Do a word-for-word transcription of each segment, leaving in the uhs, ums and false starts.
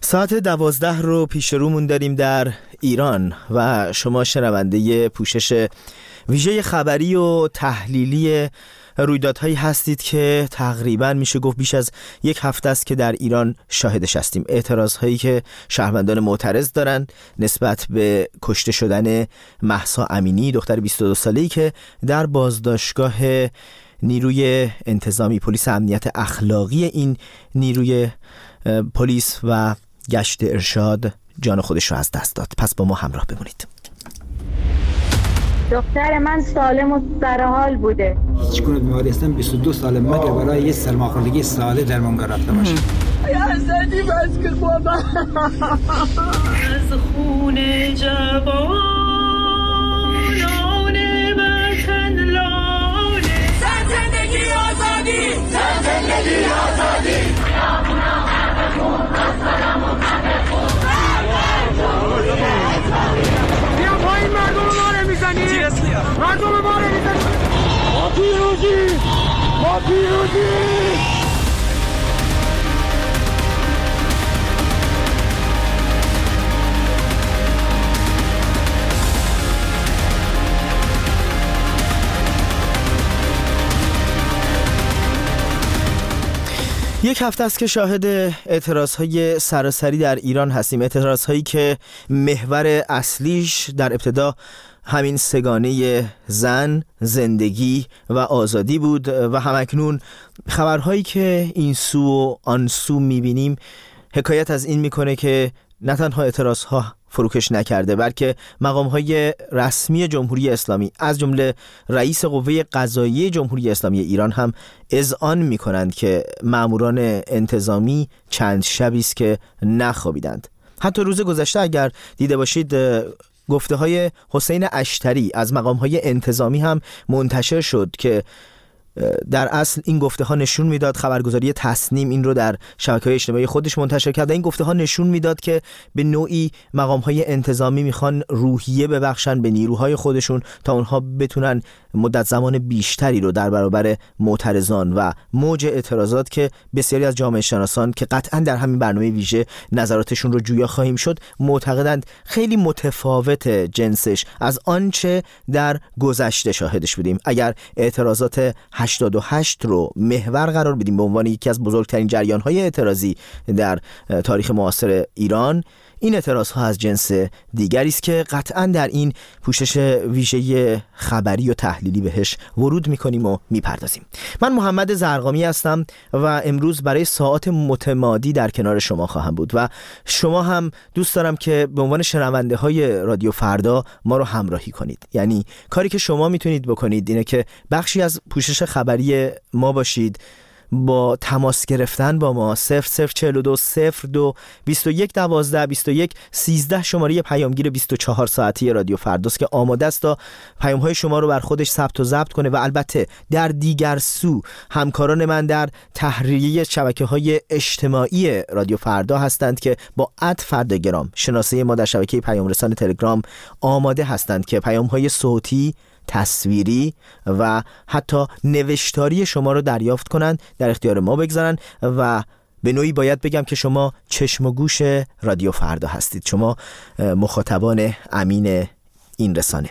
ساعت دوازده رو پیش رومون داریم در ایران و شما شنونده پوشش ویژه خبری و تحلیلی رویدادهایی هستید که تقریبا میشه گفت بیش از یک هفته است که در ایران شاهدش هستیم. اعتراض هایی که شهروندان معترض دارن نسبت به کشته شدن مهسا امینی، دختر بیست و دو ساله‌ای که در بازداشتگاه نیروی انتظامی پلیس امنیت اخلاقی این نیروی پلیس و گشت ارشاد جان خودش رو از دست داد. پس با ما همراه بمونید. دختر من سالم و سرحال بوده. هیچ گونه بیماری هستم بیست و دو سال مگر برای یه سرماخوردگی ساله درمان گرفته باشه. یا حسنی بس که بابا از خون جوانان وطن لاله سر زندگی آزادی سر زندگی آزادی بیا پایین مردم ما رو میزنی مردم ما رو میزنی ما پیروزی ما پیروزی. یک هفته است که شاهد اعتراضهای سراسری در ایران هستیم، اعتراضهایی که محور اصلیش در ابتدا همین سگانه زن، زندگی و آزادی بود و همکنون خبرهایی که این سو و آن سو میبینیم حکایت از این میکنه که نه تنها اعتراضها فروکش نکرده بلکه مقام‌های رسمی جمهوری اسلامی از جمله رئیس قوه قضاییه جمهوری اسلامی ایران هم اذعان می‌کنند که ماموران انتظامی چند شبی است که نخوابیدند. حتی روز گذشته اگر دیده باشید گفته‌های حسین اشتری از مقام‌های انتظامی هم منتشر شد که در اصل این گفته ها نشون میداد، خبرگزاری تصنیم این رو در شبکه‌های اجتماعی خودش منتشر کرده، این گفته ها نشون میداد که به نوعی مقام های انتظامی میخوان روحیه ببخشن به نیروهای خودشون تا اونها بتونن مدت زمان بیشتری رو در برابر معترضان و موج اعتراضات که بسیاری از جامعه شناسان که قطعا در همین برنامه ویژه نظراتشون رو جویا خواهیم شد معتقدند خیلی متفاوت جنسش از آنچه در گذشته شاهدش بودیم. اگر اعتراضات هشتاد و هشت رو محور قرار بدیم به عنوان یکی از بزرگترین جریان‌های اعتراضی در تاریخ معاصر ایران، این اعتراض ها از جنس دیگری است که قطعا در این پوشش ویژه خبری و تحلیلی بهش ورود میکنیم و میپردازیم. من محمد زرقامی هستم و امروز برای ساعات متمادی در کنار شما خواهم بود و شما هم دوست دارم که به عنوان شنونده های رادیو فردا ما رو همراهی کنید. یعنی کاری که شما میتونید بکنید اینه که بخشی از پوشش خبری ما باشید، با تماس گرفتن با ما صفر صفر چهل و دو صفر دو بیست و یک دوازده بیست و یک سیزده شماره پیامگیر بیست و چهار ساعتی رادیو فرداست که آماده است تا پیام‌های شما رو بر خودش ثبت و ضبط کنه و البته در دیگر سو همکاران من در تحریریه شبکه‌های اجتماعی رادیو فردا هستند که با اد فرداگرام شناسه ما در شبکه پیام رسان تلگرام آماده هستند که پیام‌های صوتی، تصویری و حتی نوشتاری شما رو دریافت کنند، در اختیار ما بگذارن و به نوعی باید بگم که شما چشم و گوش رادیو فردا هستید، شما مخاطبان امین این رسانه.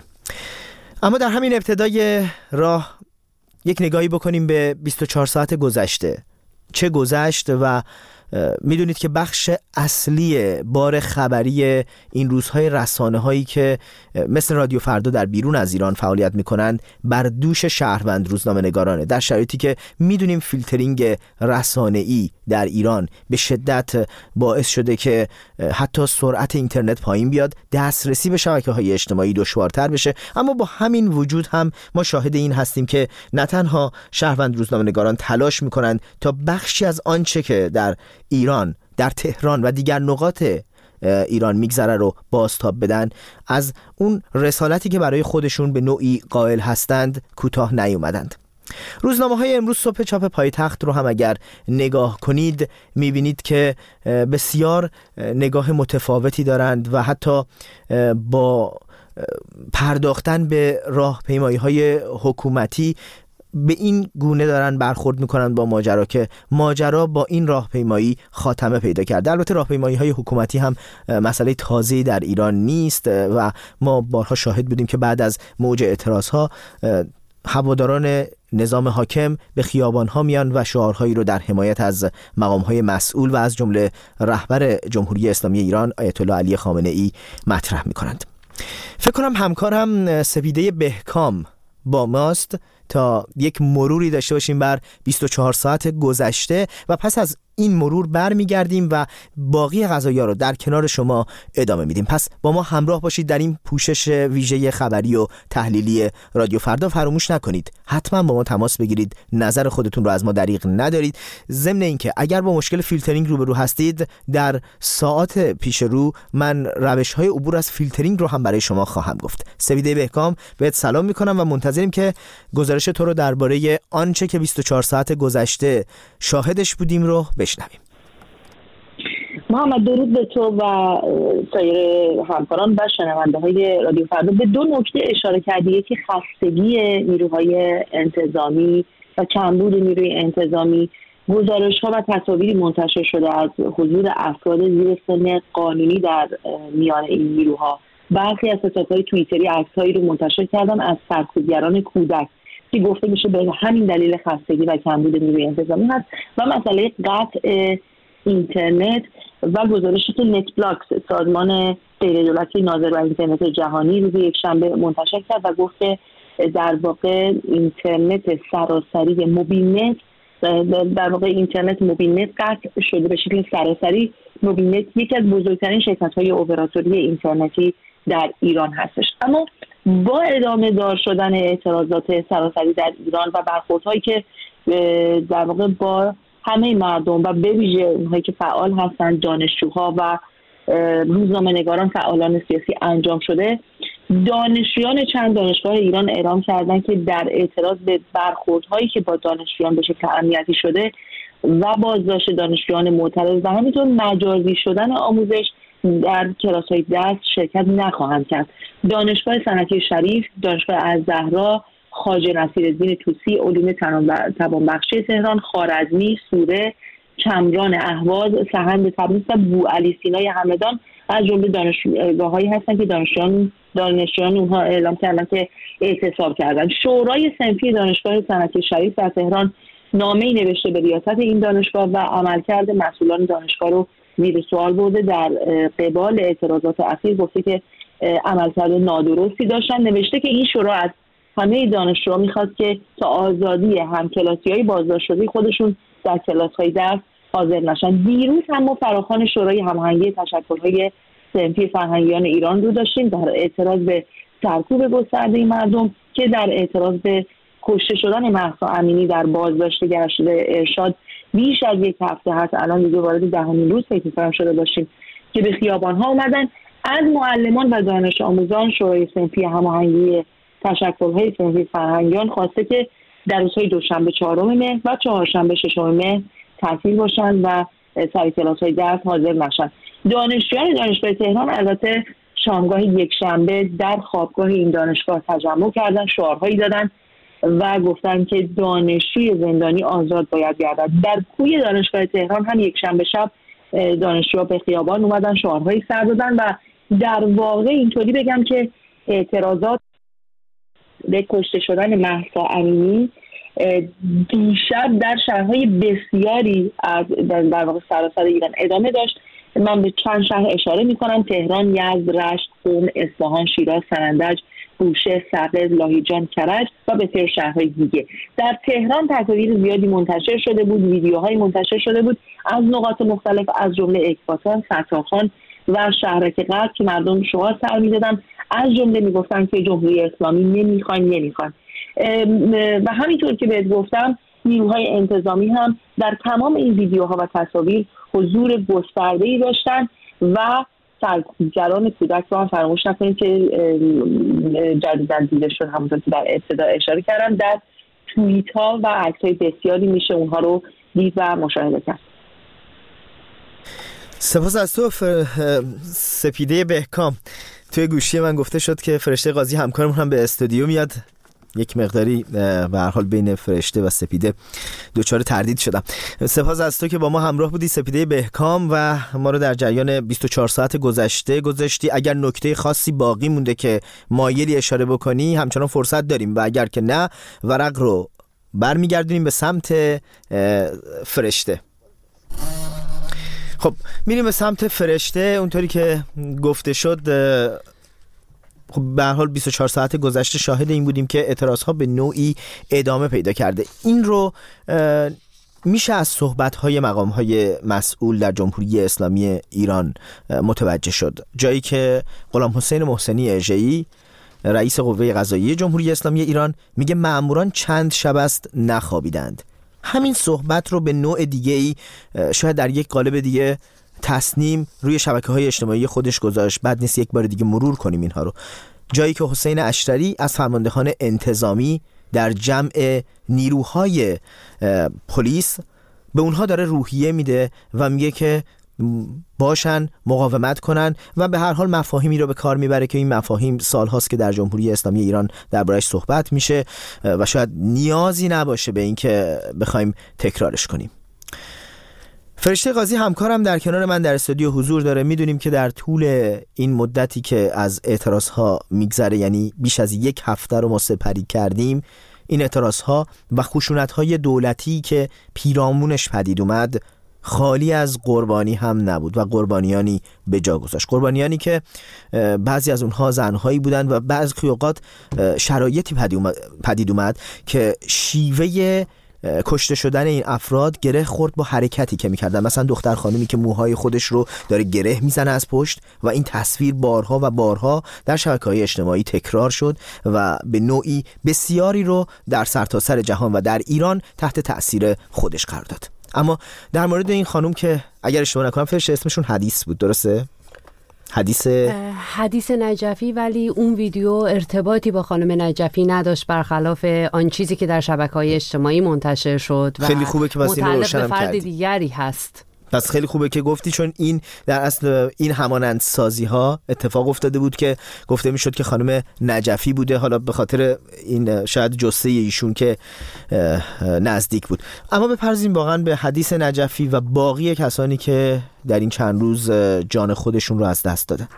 اما در همین ابتدای راه یک نگاهی بکنیم به بیست و چهار ساعت گذشته. چه گذشت و میدونید که بخش اصلی بار خبری این روزهای رسانه هایی که مثل رادیو فردا در بیرون از ایران فعالیت میکنند بر دوش شهروند روزنامه نگارانه، در شرایطی که میدونیم فیلترینگ رسانه‌ای در ایران به شدت باعث شده که حتی سرعت اینترنت پایین بیاد، دسترسی به شبکه‌های اجتماعی دشوارتر بشه. اما با همین وجود هم ما شاهد این هستیم که نه تنها شهروند روزنامه نگاران تلاش میکنند تا بخشی از آنچه که در ایران، در تهران و دیگر نقاط ایران میگذره رو بازتاب بدن، از اون رسالتی که برای خودشون به نوعی قائل هستند کوتاه نیومدند. روزنامه های امروز صبح چاپ پایتخت رو هم اگر نگاه کنید میبینید که بسیار نگاه متفاوتی دارند و حتی با پرداختن به راهپیمایی های حکومتی به این گونه دارن برخورد میکنن با ماجرا که ماجرا با این راهپیمایی خاتمه پیدا کرده. البته راهپیمایی های حکومتی هم مسئله تازه‌ای در ایران نیست و ما بارها شاهد بودیم که بعد از موج اعتراض ها هواداران نظام حاکم به خیابان ها میان و شعارهایی رو در حمایت از مقام های مسئول و از جمله رهبر جمهوری اسلامی ایران آیت الله علی خامنه ای مطرح میکنند. فکر کنم همکارم سپیده بهکام با ماست تا یک مروری داشته باشیم بر بیست و چهار ساعت گذشته و پس از این مرور برمیگردیم و باقی قضایا رو در کنار شما ادامه میدیم. پس با ما همراه باشید در این پوشش ویژه خبری و تحلیلی رادیو فردا. فراموش نکنید حتما با ما تماس بگیرید، نظر خودتون رو از ما دریغ ندارید. ضمن اینکه اگر با مشکل فیلترینگ روبرو هستید در ساعات پیش رو من روش‌های عبور از فیلترینگ رو هم برای شما خواهم گفت. سپیده بهکام بهت سلام میکنم و منتظریم که گزارش تو رو درباره آنچه که بیست و چهار ساعت گذشته شاهدش بودیم رو بشنویم. محمد، درود به تو و سایر همکاران و شنونده های رادیو فردا. به دو نکته اشاره کردی، یکی خستگی نیروهای انتظامی و کمبود نیروی انتظامی. گزارش ها و تصاویری منتشر شده از حضور افراد زیر سن قانونی در میان این نیروها. برخی از حساب‌های توییتری عکس‌هایی رو منتشر کردن از سرکوبگران کودک که گفته میشه به همین دلیل خستگی و کمبود نیروی انتظامی هست. و مسئله قطع اینترنت و گزارشی که نت بلاکس، سازمان غیردولتی ناظر بر اینترنت جهانی، روز یکشنبه منتشر کرد و گفت که در واقع اینترنت سراسری موبیل نت در واقع اینترنت موبیل نت قطع شده به شکل سراسری. موبیل نت یکی از بزرگترین شرکت‌های اپراتوری اینترنتی در ایران هستش. اما با ادامه دار شدن اعتراضات سراسری در ایران و برخوردهایی که در واقع با همه مردم و به ویژه اونهایی که فعال هستند، دانشجوها و روزنامه‌نگاران، فعالان سیاسی انجام شده، دانشجویان چند دانشگاه ایران اعلام کردند که در اعتراض به برخوردهایی که با دانشجویان به شکل امنیتی شده و بازداشت دانشجویان معترض و همینطور مجازی شدن آموزش در کلاس‌های درس شرکت نخواهند کرد. دانشگاه صنعتی شریف، دانشگاه الزهرا، خواجه نصیرالدین طوسی، علوم توانبخشی تهران، خوارزمی، سوره، چمران اهواز، سهند تبریز و بوعلی سینای همدان از جمله دانشگاه‌هایی هستند که دانشجویان دانشجویان اونها اعلام کردن که اعتصاب کردن. شورای صنفی دانشگاه صنعتی شریف در تهران نامه‌ای نوشته به ریاست این دانشگاه و عملکرد مسئولان دانشگاه رو زیر سوال برده. در قبال اعتراضات اخیر گفته که عملکرد نادرستی داشتن. نوشته که این شورا از همه دانشجوها میخواد که تا آزادی همکلاسی‌های بازداشت شده خودشون در کلاس‌های درس حاضر نشن. دیروز هم ما فراخوان شورای هماهنگی تشکل‌های صنفی فرهنگیان ایران رو داشتیم در اعتراض به سرکوب گسترده مردم که در اعتراض به کشته شدن مهسا امینی در بازداشت گشته ارشاد بیش از یک هفته هست. الان دیگه وارد دهمین روز فکر می‌کنم شده باشیم که به خیابان‌ها اومدن. از معلمان و دانش آموزان شورای صنفی هماهنگی تشکل‌های صنفی فرهنگیان خواسته که در روزهای دوشنبه چهارم مهر و چهارشنبه ششم مهر تعطیل باشند و سر کلاس‌های درس حاضر نشن. دانشجویان دانشگاه تهران البته شامگاه یکشنبه در خوابگاه این دانشگاه تجمع کردن، شعارهایی دادن و گفتن که دانشجوی زندانی آزاد باید گردد. در کوی دانشگاه تهران هم یکشنبه شب دانشجوها به خیابان اومدن، شعارهایی سر دادن و در واقع اینطوری بگم که اعتراضات به کشته شدن مهسا امینی دیشب در شهرهای بسیاری از در واقع سراسر ایران ادامه داشت. من به چند شهر اشاره میکنم: تهران، یزد، رشت، قم، اصفهان، شیراز، سنندج، بوشهر، سقز، لاهیجان، کرج و بسیار شهرهای دیگه. در تهران تصاویر زیادی منتشر شده بود، ویدیوهای منتشر شده بود از نقاط مختلف از جمله اکباتان، ستارخان و شهرک غرب که مردم شعار سر میدادن، از جمله میگفتن که جمهوری اسلامی نمیخوایم نمیخوایم و همینطور که بهت گفتم نیروهای انتظامی هم در تمام این ویدیوها و تصاویر حضور گسترده‌ای داشتن و سرکوبگران کودک رو هم فراموش نکنید که جدیداً دیده شد، همونطور که در ابتدا اشاره کردم در توییت ها و عکس های بسیاری میشه اونها رو دید و مشاهده کرد. سپاس از تو سپیده بهکام. توی گوشی من گفته شد که فرشته قاضی همکارمون هم به استودیو میاد یک مقداری به هر حال بین فرشته و سپیده دوچار تردید شدم. سپاس از تو که با ما همراه بودی سپیده بهکام و ما رو در جریان بیست و چهار ساعت گذشته گذاشتی. اگر نکته خاصی باقی مونده که مایلی اشاره بکنی همچنان فرصت داریم و اگر که نه ورق رو برمیگردونیم به سمت فرشته. خب میریم به سمت فرشته. اونطوری که گفته شد خب به هر حال بیست و چهار ساعت گذشته شاهد این بودیم که اعتراضها به نوعی ادامه پیدا کرده. این رو میشه از صحبت‌های مقام‌های مسئول در جمهوری اسلامی ایران متوجه شد، جایی که غلام حسین محسنی اژه‌ای رئیس قوه قضاییه جمهوری اسلامی ایران میگه مأموران چند شب است نخوابیدند. همین صحبت رو به نوع دیگه‌ای شاید در یک قالب دیگه تصنیم روی شبکه‌های اجتماعی خودش گذاشت. بعد نیست یک بار دیگه مرور کنیم اینها رو. جایی که حسین اشتری از فرماندهان انتظامی در جمع نیروهای پلیس به اونها داره روحیه میده و میگه که باشن مقاومت کنن و به هر حال مفاهیمی رو به کار میبره که این مفاهیم سالهاست که در جمهوری اسلامی ایران دربارش صحبت میشه و شاید نیازی نباشه به این که بخوایم تکرارش کنیم. فرشته قاضی همکارم در کنار من در استودیو حضور داره. میدونیم که در طول این مدتی که از اعتراضها میگذره، یعنی بیش از یک هفته رو ما سپری کردیم، این اعتراضها و خشونت‌های دولتی که پیرامونش پدید اومد خالی از قربانی هم نبود و قربانیانی به جا گذاشت. قربانیانی که بعضی از اونها زنهایی بودند و بعضی اوقات شرایطی پدید اومد که شیوه کشته شدن این افراد گره خورد با حرکتی که میکردن. مثلا دختر خانمی که موهای خودش رو داره گره میزنه از پشت و این تصویر بارها و بارها در شبکه‌های اجتماعی تکرار شد و به نوعی بسیاری رو در سرتاسر جهان و در ایران تحت تأثیر خودش قرار داد. اما در مورد این خانم که اگر اشتباه نکنم فرشته اسمشون حدیث بود، درسته؟ حدیث حدیث نجفی، ولی اون ویدیو ارتباطی با خانم نجفی نداشت برخلاف آن چیزی که در شبکه‌های اجتماعی منتشر شد و خیلی خوبه که واسه اینو روشنم فرد کردی. دیگری هست. پس خیلی خوبه که گفتی، چون این در اصل این همانند سازی ها اتفاق افتاده بود که گفته میشد که خانم نجفی بوده، حالا به خاطر این شاید جثه ایشون که نزدیک بود. اما بپرزیم واقعا به حدیث نجفی و باقی کسانی که در این چند روز جان خودشون رو از دست دادن.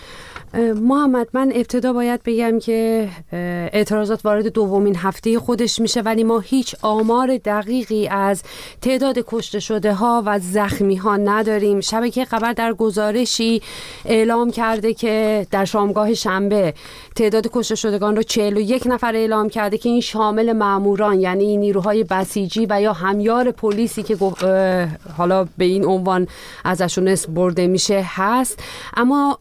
محمد، من ابتدا باید بگم که اعتراضات وارد دومین هفته خودش میشه، ولی ما هیچ آمار دقیقی از تعداد کشته شده ها و زخمی ها نداریم. شبکه خبر در گزارشی اعلام کرده که در شامگاه شنبه تعداد کشته شدگان رو چهل و یک نفر اعلام کرده که این شامل ماموران، یعنی نیروهای بسیجی و یا همیار پلیسی که حالا به این عنوان ازشون اسم برده میشه هست. اما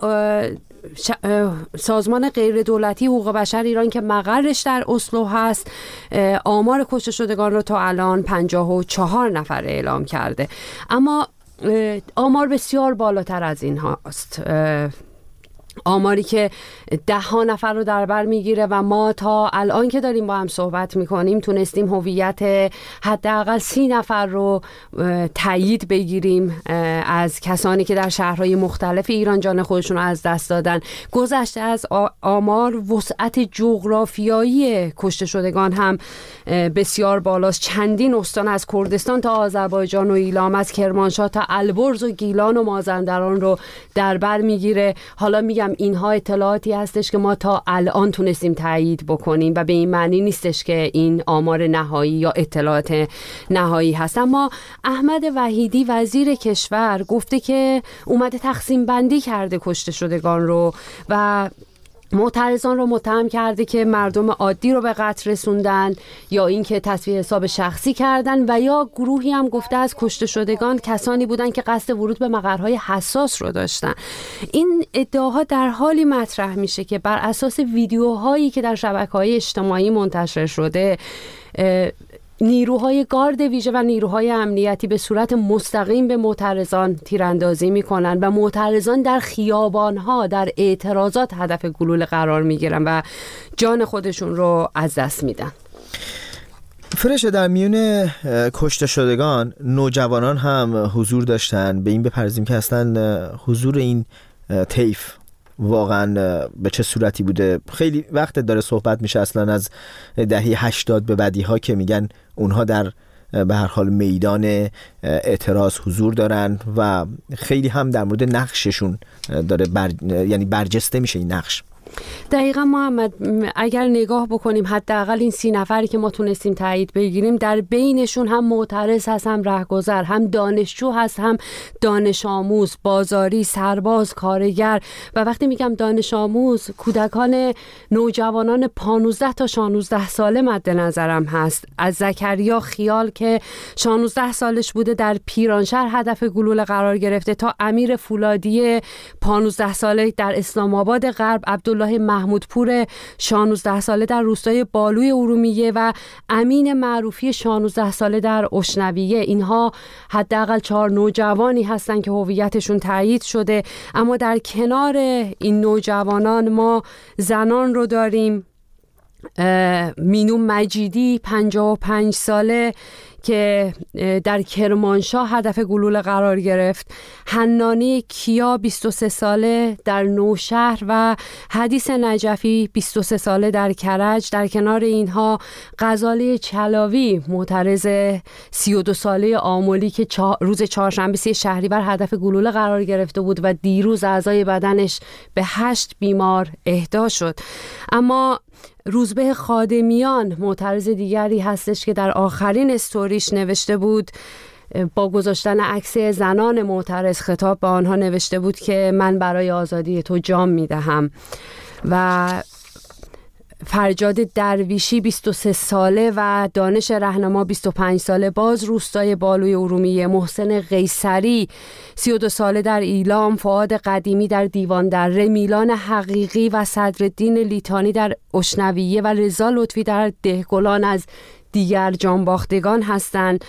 سازمان غیر دولتی حقوق بشر ایران که مقرش در اسلو هست آمار کشته شدگان رو تا الان پنجاه و چهار نفر اعلام کرده، اما آمار بسیار بالاتر از این هاست. آماری که ده ها نفر رو در بر میگیره و ما تا الان که داریم با هم صحبت میکنیم تونستیم هویت حداقل سی نفر رو تایید بگیریم از کسانی که در شهرهای مختلف ایران جان خودشون رو از دست دادن. گذشته از آمار، وسعت جغرافیایی کشته شدگان هم بسیار بالاست. چندین استان از کردستان تا آذربایجان و ایلام، از کرمانشاه تا البرز و گیلان و مازندران رو در بر میگیره. حالا میگم اینها اطلاعاتی هستش که ما تا الان تونستیم تایید بکنیم و به این معنی نیستش که این آمار نهایی یا اطلاعات نهایی هست. اما احمد وحیدی وزیر کشور گفته که اومده تقسیم بندی کرده کشته شدگان رو و معترضان رو متهم کرده که مردم عادی رو به قتل رسوندن یا اینکه تصفیه حساب شخصی کردن و یا گروهی هم گفته از کشته شدگان کسانی بودن که قصد ورود به مقرهای حساس رو داشتن. این ادعاها در حالی مطرح میشه که بر اساس ویدیوهایی که در شبکه‌های اجتماعی منتشر شده نیروهای گارد ویژه و نیروهای امنیتی به صورت مستقیم به معترضان تیراندازی میکنن و معترضان در خیابانها در اعتراضات هدف گلوله قرار میگیرن و جان خودشون رو از دست میدن. فرشته، در میون کشته شدگان نوجوانان هم حضور داشتن. به این بپرزیم که اصلا حضور این طیف واقعا به چه صورتی بوده. خیلی وقت داره صحبت میشه اصلا از دهه هشتاد به بعدی ها که میگن اونها در به هر حال میدان اعتراض حضور دارن و خیلی هم در مورد نقششون داره بر... یعنی برجسته میشه این نقش. دقیقا محمد، اگر نگاه بکنیم حداقل این سی نفری که ما تونستیم تایید بگیریم، در بینشون هم معترض هست، هم رهگذر، هم دانشجو هست، هم دانش آموز، بازاری، سرباز، کارگر. و وقتی میگم دانش آموز، کودکان نوجوانان پانزده تا شانزده ساله مد نظرم هست. از زکریا خیال که شانزده سالش بوده در پیرانشهر هدف گلوله قرار گرفته، تا امیر فولادی پانزده ساله در اسلام آباد غرب، عبدالله محمودپور شانزده ساله در روستای بالوی ارومیه و امین معروفی شانزده ساله در اشنویه. اینها حداقل چهار نوجوانی هستن که هویتشون تایید شده. اما در کنار این نوجوانان ما زنان رو داریم. مینو مجیدی پنجاه و پنج ساله که در کرمانشاه هدف گلوله قرار گرفت، حنانی کیا بیست و سه ساله در نوشهر و حدیث نجفی بیست و سه ساله در کرج. در کنار اینها غزاله چلاوی معترض سی و دو ساله آملی که روز چهارشنبه سی شهریور هدف گلوله قرار گرفته بود و دیروز اعضای بدنش به هشت بیمار اهدا شد. اما روزبه خادمیان معترض دیگری هستش که در آخرین استوریش نوشته بود، با گذاشتن عکس زنان معترض خطاب به آنها نوشته بود که من برای آزادی تو جان میدهم. و فرجاد درویشی بیست و سه ساله و دانش رهنما بیست و پنج ساله باز روستای بالوی ارومیه، محسن قیصری سی و دو ساله در ایلام، فؤاد قدیمی در دیوان دره، میلان حقیقی و صدرالدین لیتانی در اشنویه و رضا لطفی در دهگلان از دیگر جانباختگان هستند.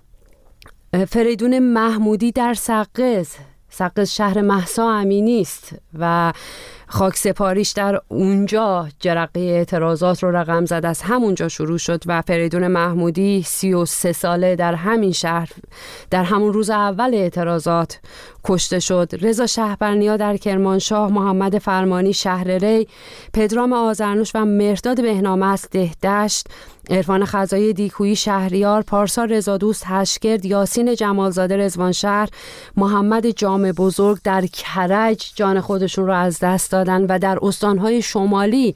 فریدون محمودی در سقز، سقز شهر مهسا امینی است و خاک سپاریش در اونجا جرقه اعتراضات رو رقم زد، از همونجا شروع شد و فریدون محمودی سی و سه ساله در همین شهر در همون روز اول اعتراضات کشته شد. رضا شهبرنیا در کرمانشاه، محمد فرمانی شهر ری، پدرام آذرنوش و مهرداد بهنامست دهدشت، عرفان خزایی دیکویی شهریار، پارسا رضادوست هشگرد، یاسین جمالزاده رضوانشهر، محمد جام بزرگ در کرج جان خودشون رو از دست دادن و در استانهای شمالی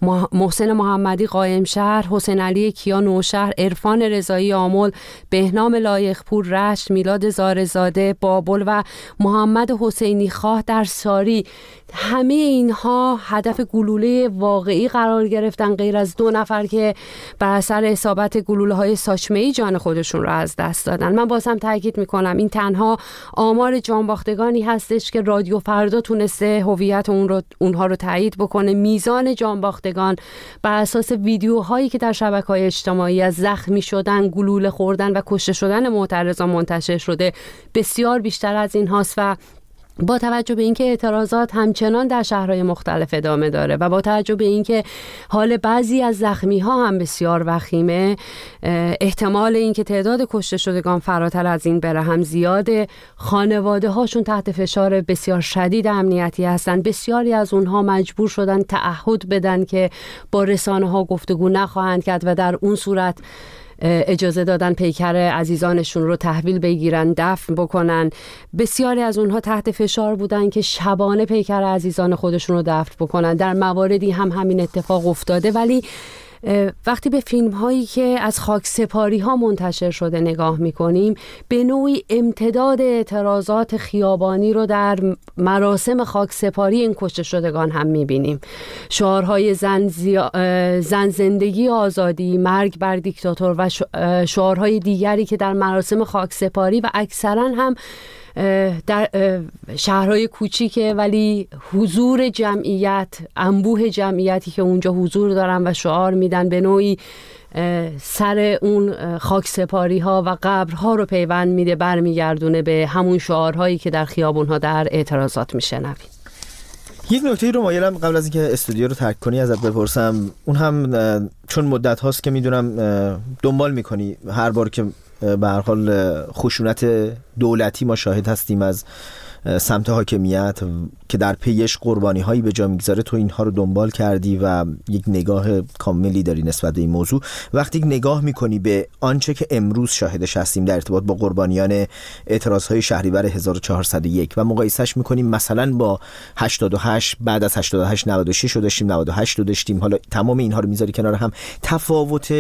محسن محمدی قائمشهر، حسین علی کیا نوشهر، عرفان رضایی آمل، بهنام لایقپور رشت، میلاد زارزاده بابل و محمد حسینی خواه در ساری. همه اینها هدف گلوله واقعی قرار گرفتن، غیر از دو نفر که بر اثر اصابت گلوله های ساچمه‌ای جان خودشون را از دست دادن. من بازم تاکید میکنم این تنها آمار جانباختگانی هستش که رادیو فردا تونسته هویت اون رو اونها رو تایید بکنه. میزان جانباختگان بر اساس ویدیوهایی که در شبکه‌های اجتماعی از زخمی شدن، گلوله خوردن و کشته شدن معترضان منتشر شده بسیار بیشتر از این هاست و با توجه به اینکه اعتراضات همچنان در شهرهای مختلف ادامه داره و با توجه به اینکه حال بعضی از زخمی ها هم بسیار وخیمه، احتمال اینکه تعداد کشته شدگان فراتر از این بره هم زیاده. خانواده هاشون تحت فشار بسیار شدید امنیتی هستن. بسیاری از اونها مجبور شدن تعهد بدن که با رسانه ها گفتگو نخواهند کرد و در اون صورت اجازه دادن پیکر عزیزانشون رو تحویل بگیرن، دفن بکنن. بسیاری از اونها تحت فشار بودن که شبانه پیکر عزیزان خودشون رو دفن بکنن. در مواردی هم همین اتفاق افتاده، ولی وقتی به فیلم هایی که از خاک سپاری ها منتشر شده نگاه میکنیم، به نوعی امتداد اعتراضات خیابانی رو در مراسم خاک سپاری این کشته شدگان هم میبینیم. شعارهای زن, زیا... زن زندگی آزادی، مرگ بر دیکتاتور و شعارهای دیگری که در مراسم خاک سپاری و اکثرا هم در شهرهای کوچیکه ولی حضور جمعیت، انبوه جمعیتی که اونجا حضور دارن و شعار میدن، به نوعی سر اون خاک سپاری ها و قبرها رو پیوند میده، برمیگردونه به همون شعارهایی که در خیابونها در اعتراضات میشنویم. یک نکته رو مایلم قبل از اینکه استودیو رو ترک کنی ازت بپرسم، اون هم چون مدت هاست که میدونم دنبال میکنی، هر بار که به هر حال خشونت دولتی ما شاهد هستیم از سمت حاکمیت که در پیش قربانی هایی به جا میگذاره، تو اینها رو دنبال کردی و یک نگاه کاملی داری نسبت به این موضوع. وقتی نگاه میکنی به آنچه که امروز شاهدش هستیم در ارتباط با قربانیان اعتراض های شهریور هزار و چهارصد و یک و مقایسهش میکنیم مثلا با هشتاد و هشت، بعد از هشتاد و هشت نود و شش رو داشتیم، نود و هشت رو داشتیم، حالا تمام اینها رو میذاری کنار هم، تفاوت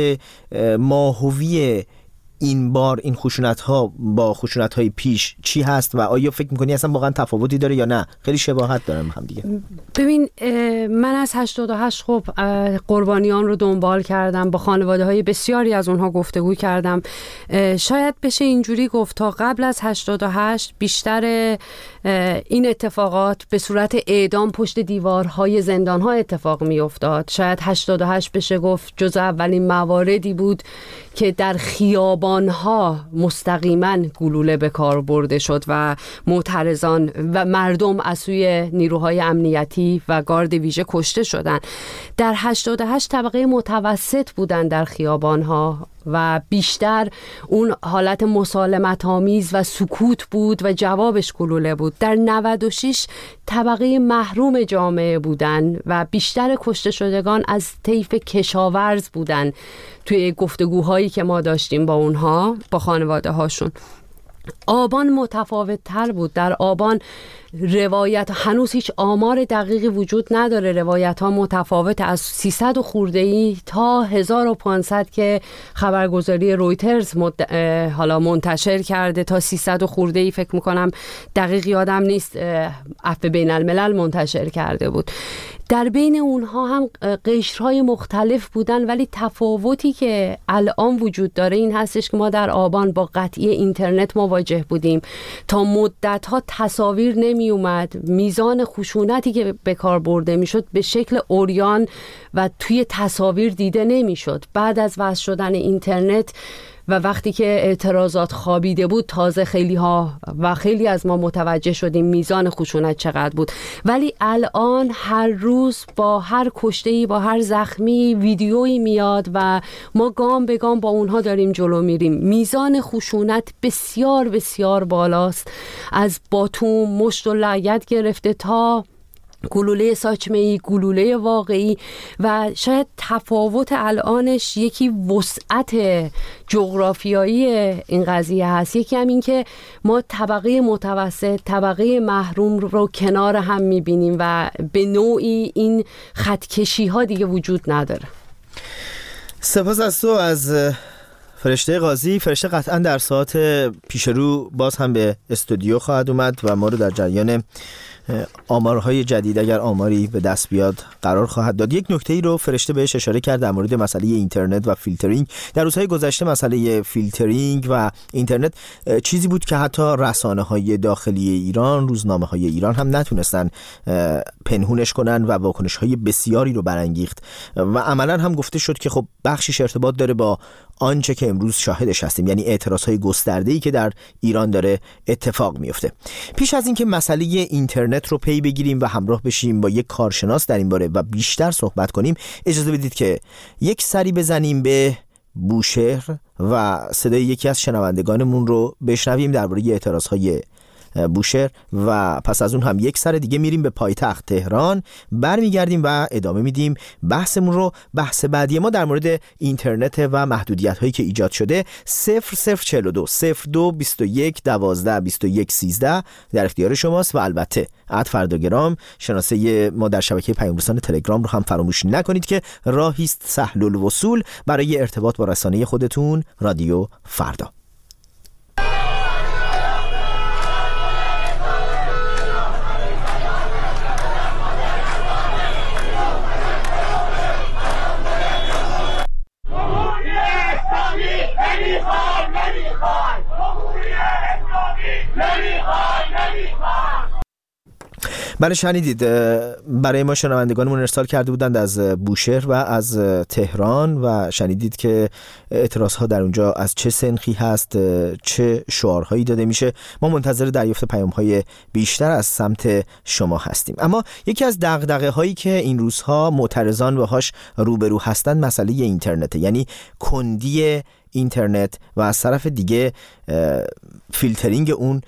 ماهوی این بار این خشونت ها با خشونت های پیش چی هست و آیا فکر میکنی اصلا واقعا تفاوتی داره یا نه خیلی شباهت دارن هم دیگه؟ ببین، من از هشتاد و هشت خب قربانیان رو دنبال کردم، با خانواده های بسیاری از اونها گفتگو کردم. شاید بشه اینجوری گفت تا قبل از هشتاد و هشت بیشتر این اتفاقات به صورت اعدام پشت دیوارهای زندانها اتفاق می افتاد. شاید هشتاد و هشت بشه گفت جز اولین مواردی بود که در خیابانها مستقیما گلوله به کار برده شد و معترضان و مردم از سوی نیروهای امنیتی و گارد ویژه کشته شدند. در هشتاد و هشت طبقه متوسط بودند در خیابانها و بیشتر اون حالت مسالمت آمیز و سکوت بود و جوابش گلوله بود. در نود و شش طبقه محروم جامعه بودن و بیشتر کشته شدگان از طیف کشاورز بودن توی گفتگوهایی که ما داشتیم با اونها، با خانواده هاشون. آبان متفاوت تر بود. در آبان روایت هنوز هیچ آمار دقیقی وجود نداره، روایت ها متفاوت، از سیصد خورده‌ای تا هزار و پانصد که خبرگزاری رویترز مد... حالا منتشر کرده تا سیصد خورده‌ای فکر میکنم، دقیق یادم نیست، عفو بین الملل منتشر کرده بود. در بین اونها هم قشرهای مختلف بودن، ولی تفاوتی که الان وجود داره این هستش که ما در آبان با قطعی اینترنت مواجه بودیم. تا مدت‌ها تصاویر نمی اومد، میزان خشونتی که به کار برده میشد به شکل عریان و توی تصاویر دیده نمیشد. بعد از وضع شدن اینترنت و وقتی که اعتراضات خوابیده بود، تازه خیلی ها و خیلی از ما متوجه شدیم میزان خشونت چقدر بود. ولی الان هر روز با هر کشته‌ای، با هر زخمی ویدیویی میاد و ما گام به گام با اونها داریم جلو میریم. میزان خشونت بسیار بسیار بالاست، از باتوم، مشت و لگد گرفته تا گلوله ساچمه‌ای، گلوله واقعی. و شاید تفاوت الانش یکی وسعت جغرافیایی این قضیه هست، یکی هم این که ما طبقه متوسط، طبقه محروم رو کنار هم میبینیم و به نوعی این خطکشی ها دیگه وجود نداره. سپاس از تو، از فرشته قاضی. فرشته قطعا در ساعت پیش رو باز هم به استودیو خواهد اومد و ما رو در جریان آمارهای جدید، اگر آماری به دست بیاد، قرار خواهد داد. یک نکته ای رو فرشته بهش اشاره کرد در مورد مسئله اینترنت و فیلترینگ. در روزهای گذشته مسئله فیلترینگ و اینترنت چیزی بود که حتی رسانه‌های داخلی ایران، روزنامه‌های ایران هم نتونستن پنهونش کنن و واکنش‌های بسیاری رو برانگیخت و عملاً هم گفته شد که خب بخشش ارتباط داره با آنچه که امروز شاهدش هستیم، یعنی اعتراضهای گسترده‌ای که در ایران داره اتفاق میفته. پیش از اینکه مسئله اینترنت رو پی بگیریم و همراه بشیم با یک کارشناس در این باره و بیشتر صحبت کنیم، اجازه بدید که یک سری بزنیم به بوشهر و صدای یکی از شنوندگانمون رو بشنویم درباره اعتراضهای بوشهر و پس از اون هم یک سر دیگه میریم به پایتخت تهران، برمیگردیم و ادامه میدیم بحثمون رو. بحث بعدی ما در مورد اینترنت و محدودیت هایی که ایجاد شده. صفر صفر چهل و دو صفر دو بیست و یک دوازده بیست و یک سیزده در اختیار شماست و البته اد فرداگرام، شناسه ما در شبکه پیام‌رسان تلگرام رو هم فراموش نکنید که راهی است سهل الوصول برای ارتباط با رسانه خودتون، رادیو فردا. بله شنیدید، برای ما شنوندگانمون ارسال کرده بودند از بوشهر و از تهران و شنیدید که اعتراضها در اونجا از چه سنخی هست، چه شعارهایی داده میشه. ما منتظر دریافت پیام‌های بیشتر از سمت شما هستیم. اما یکی از دغدغه هایی که این روزها معترضان باهاش روبرو هستند مسئله اینترنته، یعنی کندی اینترنت و از طرف دیگه فیلترینگ اون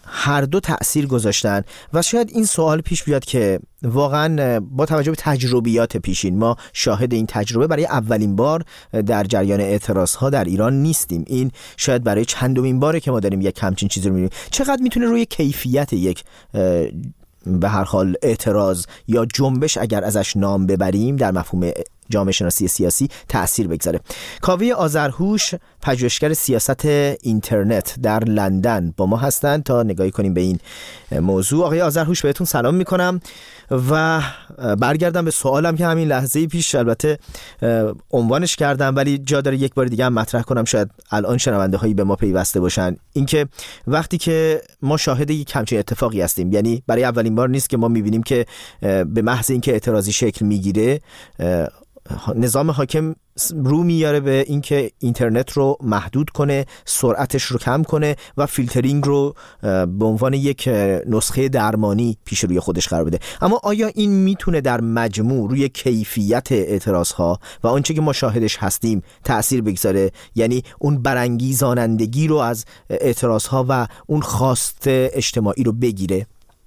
هر دو تأثیر گذاشتن و شاید این سوال پیش بیاد که واقعا با توجه به تجربیات پیشین ما شاهد این تجربه برای اولین بار در جریان اعتراضها در ایران نیستیم. این شاید برای چندمین باره که ما داریم یک همچین چیزی رو می‌بینیم. چقدر میتونه روی کیفیت یک به هر حال اعتراض یا جنبش اگر ازش نام ببریم در مفهوم جامعه شناسی سیاسی تأثیر بگذاره؟ کاوه آذرهوش پژوهشگر سیاست اینترنت در لندن با ما هستند تا نگاهی کنیم به این موضوع. آقای آذرهوش بهتون سلام میکنم و برگردم به سوالم که همین لحظه پیش البته عنوانش کردم ولی جا داره یک بار دیگه هم مطرح کنم، شاید الان شنونده هایی به ما پیوسته باشن. اینکه وقتی که ما شاهد یک همچین اتفاقی هستیم، یعنی برای اولین بار نیست که ما میبینیم که به محض اینکه اعتراضی شکل میگیره نظام حاکم رو میاره به اینکه اینترنت رو محدود کنه، سرعتش رو کم کنه و فیلترینگ رو به عنوان یک نسخه درمانی پیش روی خودش قرار بده. اما آیا این میتونه در مجموع روی کیفیت اعتراضها و آنچه که ما شاهدش هستیم تأثیر بگذاره؟ یعنی اون برانگیزانندگی رو از اعتراضها و اون خواست اجتماعی رو بگیره؟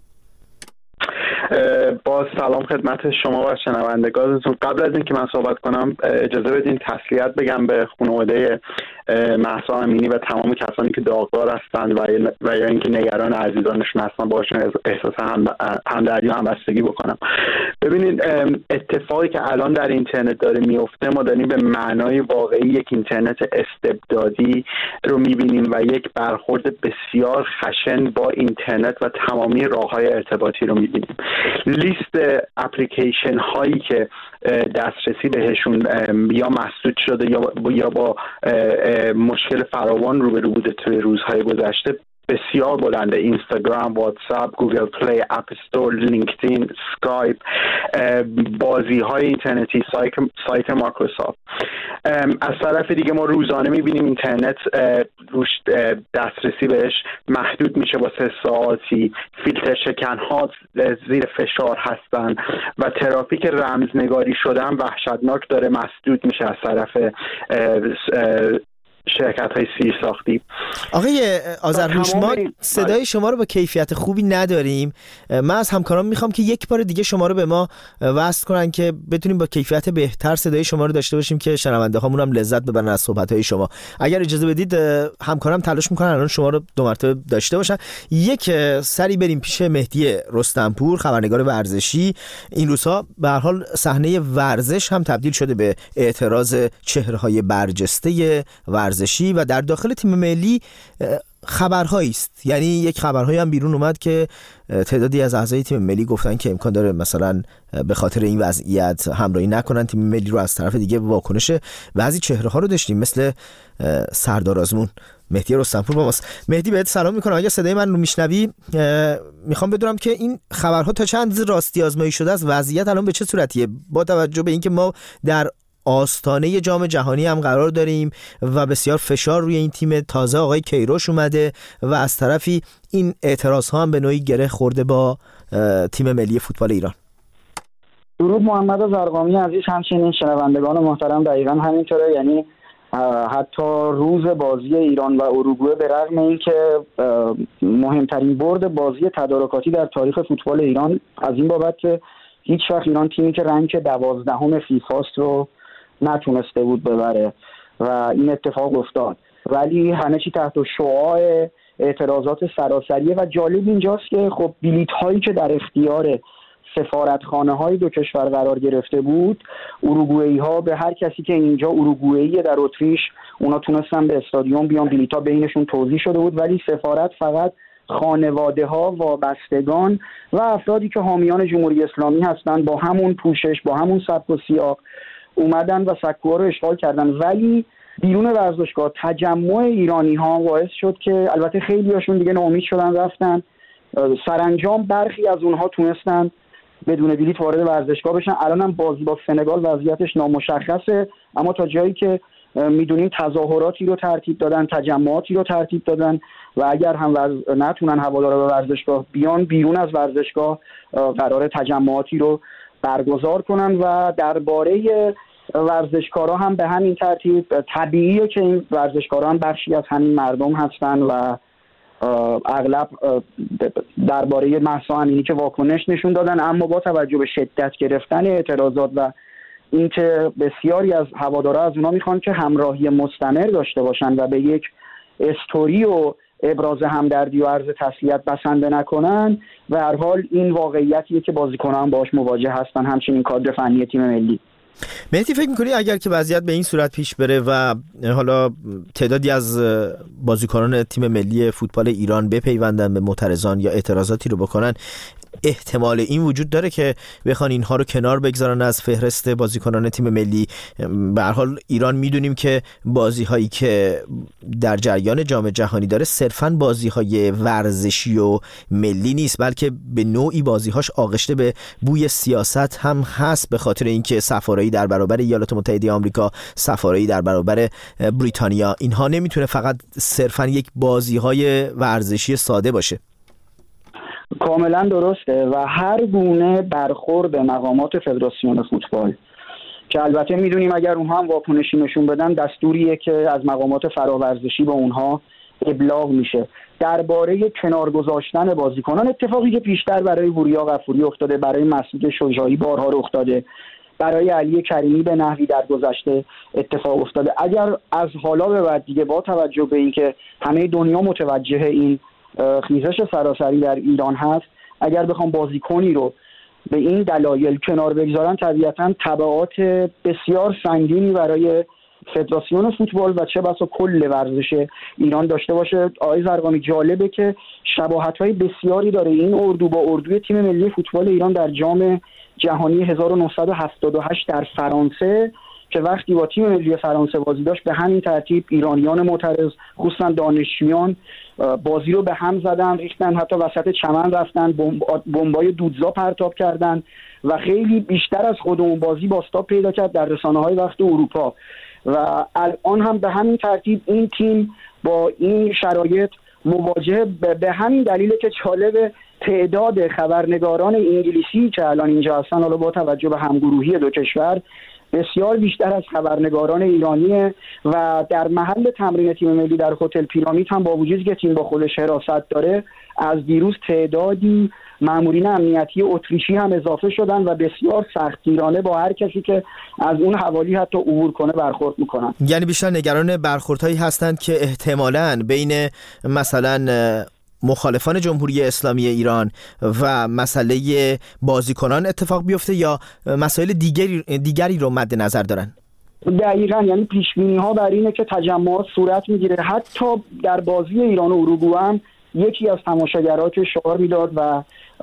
با سلام خدمت شما و شنوندگانتون. قبل از اینکه من صحبت کنم اجازه بدین تسلیت بگم به خانواده مهسا امینی و تمام کسانی که داغدار هستند و یا اینکه نگران عزیزانشون هستن، باشون احساس همدردی و همبستگی بکنم. ببینید اتفاقی که الان در اینترنت داره میفته، ما داریم به معنای واقعی یک اینترنت استبدادی رو میبینیم و یک برخورد بسیار خشن با اینترنت و تمامی راه‌های ارتباطی رو میبینیم. لیست اپلیکیشن هایی که دسترسی بهشون یا مسدود شده یا یا با مشکل فراوان روبرو بوده توی روزهای گذشته بسیار بلنده. اینستاگرام، واتساپ، گوگل پلی، اپ استور، لینکدین، اسکایپ، بازی های اینترنتی، سایت سایت مایکروسافت. از طرف دیگه ما روزانه میبینیم اینترنت روش دسترسی بهش محدود میشه با سه ساعتی، فیلتر شکن ها زیر فشار هستن و ترافیک رمزنگاری شدن وحشتناک داره مسدود میشه از طرف شرکت های سیر ساختی. آقای آذرهوش، ما صدای شما رو با کیفیت خوبی نداریم. من از همکاران میخوام که یک بار دیگه شما رو به ما وصل کنن که بتونیم با کیفیت بهتر صدای شما رو داشته باشیم که شنونده هامون هم لذت ببرن از صحبت های شما. اگر اجازه بدید همکارم تلاش میکنن الان شما رو دو مرتبه داشته باشن. یک سری بریم پیش مهدی رستمپور، خبرنگار ورزشی. این روزها به هر حال صحنه ورزش هم تبدیل شده به اعتراض چهره‌های برجسته ورزشی و در داخل تیم ملی خبرهایی است. یعنی یک خبرهایی هم بیرون اومد که تعدادی از اعضای تیم ملی گفتن که امکان داره مثلا به خاطر این وضعیت همراهی نکنن تیم ملی رو. از طرف دیگه واکنش بعضی چهره ها رو داشتیم مثل سردار آزمون. مهدی رستمپور با ماست. مهدی بهت سلام میکنم. اگه صدای من رو میشنوی میخوام بدونم که این خبرها تا چند راستی آزمایی شده است؟ وضعیت الان به چه صورتیه با توجه به اینکه ما در آستانه جام جهانی هم قرار داریم و بسیار فشار روی این تیم، تازه آقای کیروش اومده و از طرفی این اعتراض ها هم به نوعی گره خورده با تیم ملی فوتبال ایران؟ درود محمد زرقامی عزیز، همچنین شنوندگان محترم. دقیقاً همینطوره. یعنی حتی روز بازی ایران و اروگوئه به رغم اینکه مهمترین برد بازی تدارکاتی در تاریخ فوتبال ایران از این بابت که هیچ وقت ایران تیمی که رنک دوازدهم فیفاست رو نتونسته بود ببره و این اتفاق افتاد، ولی همه چی تحت شعاع اعتراضات سراسریه. و جالب اینجاست که خب بلیط هایی که در اختیار سفارتخانه های دو کشور قرار گرفته بود، اروگوئی ها به هر کسی که اینجا اروگوئی در اتریش اونا تونستن به استادیوم بیان، بلیط ها بینشون توزیع شده بود، ولی سفارت فقط خانواده ها، وابستگان و افرادی که حامیان جمهوری اسلامی هستند با همون پوشش، با همون سبک و سیاق اومدن و سکوها رو اشغال کردن. ولی بیرون ورزشگاه تجمع ایرانی ها باعث شد که البته خیلی هاشون دیگه ناامید شدن رفتن. سرانجام برخی از اونها تونستن بدون بلیط وارد ورزشگاه بشن. الان هم بازی با سنگال وضعیتش نامشخصه، اما تا جایی که میدونیم تظاهراتی رو ترتیب دادن، تجمعاتی رو ترتیب دادن و اگر هم ورز... نتونن هوادارا به ورزشگاه بیان، بیرون از ورزشگاه قرار تجمعاتی رو برگزار کنن. و درباره ورزشکارا هم به همین ترتیب طبیعیه که این ورزشکارا هم بخشی از همین مردم هستن و اغلب درباره مهسا امینی که واکنش نشون دادن، اما با توجه به شدت گرفتن اعتراضات و اینکه بسیاری از هوادارا از اونا میخوان که همراهی مستمر داشته باشن و به یک استوری و ابراز همدردی و عرض تسلیت بسنده نکنن، و هر حال این واقعیتیه که بازیکنان باهاش مواجه هستن، همچنین کادر فنی تیم ملی. مهدی، فکر می‌کنی اگر که وضعیت به این صورت پیش بره و حالا تعدادی از بازیکنان تیم ملی فوتبال ایران بپیوندن به معترضان یا اعتراضاتی رو بکنن، احتمال این وجود داره که بخوان اینها رو کنار بگذارن از فهرست بازیکنان تیم ملی؟ به هر حال ایران میدونیم که بازی‌هایی که در جریان جام جهانی داره صرفاً بازی‌های ورزشی و ملی نیست، بلکه به نوعی بازی‌هاش آغشته به بوی سیاست هم هست، به خاطر اینکه سفارایی در برابر ایالات متحده آمریکا، سفارایی در برابر بریتانیا، اینها نمیتونه فقط صرفاً یک بازی‌های ورزشی ساده باشه. کاملا درسته و هر گونه برخورد مقامات فدراسیون فوتبال که البته میدونیم اگر اونها هم واکنشی نشون بدن، دستوریه که از مقامات فراورزشی با اونها ابلاغ میشه درباره کنار گذاشتن بازیکنان، اتفاقی که پیشتر برای وریا غفوری افتاده، برای مسعود شجاعی بارها رخ داده، برای علی کریمی به نحوی در گذشته اتفاق افتاده. اگر از حالا به بعد دیگه با توجه به اینکه همه دنیا متوجه این خیزش سراسری در ایران هست، اگر بخوام بازیکنی رو به این دلایل کنار بگذارن، طبیعتاً تبعات بسیار سنگینی برای فدراسیون فوتبال و چه بسا کل ورزش ایران داشته باشه. آقای زرقامی، جالبه که شباهت‌های بسیاری داره این اردو با اردوی تیم ملی فوتبال ایران در جام جهانی هزار و نهصد و هفتاد و هشت در فرانسه، که وقتی با تیم ملی فرانسه بازی داشت به همین ترتیب ایرانیان معترض، خصوصا دانشجویان، بازی رو به هم زدن، ریختن، حتی وسط چمن رفتن، بمبای دودزا پرتاب کردن و خیلی بیشتر از خود اون بازی بازتاب پیدا کرد در رسانه‌های وقت اروپا. و الان هم به همین ترتیب این تیم با این شرایط مواجه به همین دلیله که جالب تعداد خبرنگاران انگلیسی که الان اینجا هستن، حالا با توجه به همگروهی دو کشور، بسیار بیشتر از خبرنگاران ایرانیه و در محل تمرین تیم ملی در هتل پیرامید هم با وجودی که تیم با خودش حراست داره، از دیروز تعدادی مامورین امنیتی اتریشی هم اضافه شدن و بسیار سختگیرانه با هر کسی که از اون حوالی حتی عبور کنه برخورد میکنن. یعنی بیشتر نگران برخوردهایی هستند که احتمالاً بین مثلا مخالفان جمهوری اسلامی ایران و مسئله بازیکنان اتفاق بیفته، یا مسائل دیگری دیگری رو مد نظر دارن؟ دقیقاً، یعنی پیش بینی ها بر اینه که تجمعات صورت میگیره. حتی در بازی ایران و اروگوئه هم یکی از تماشاگرها که شعار میداد و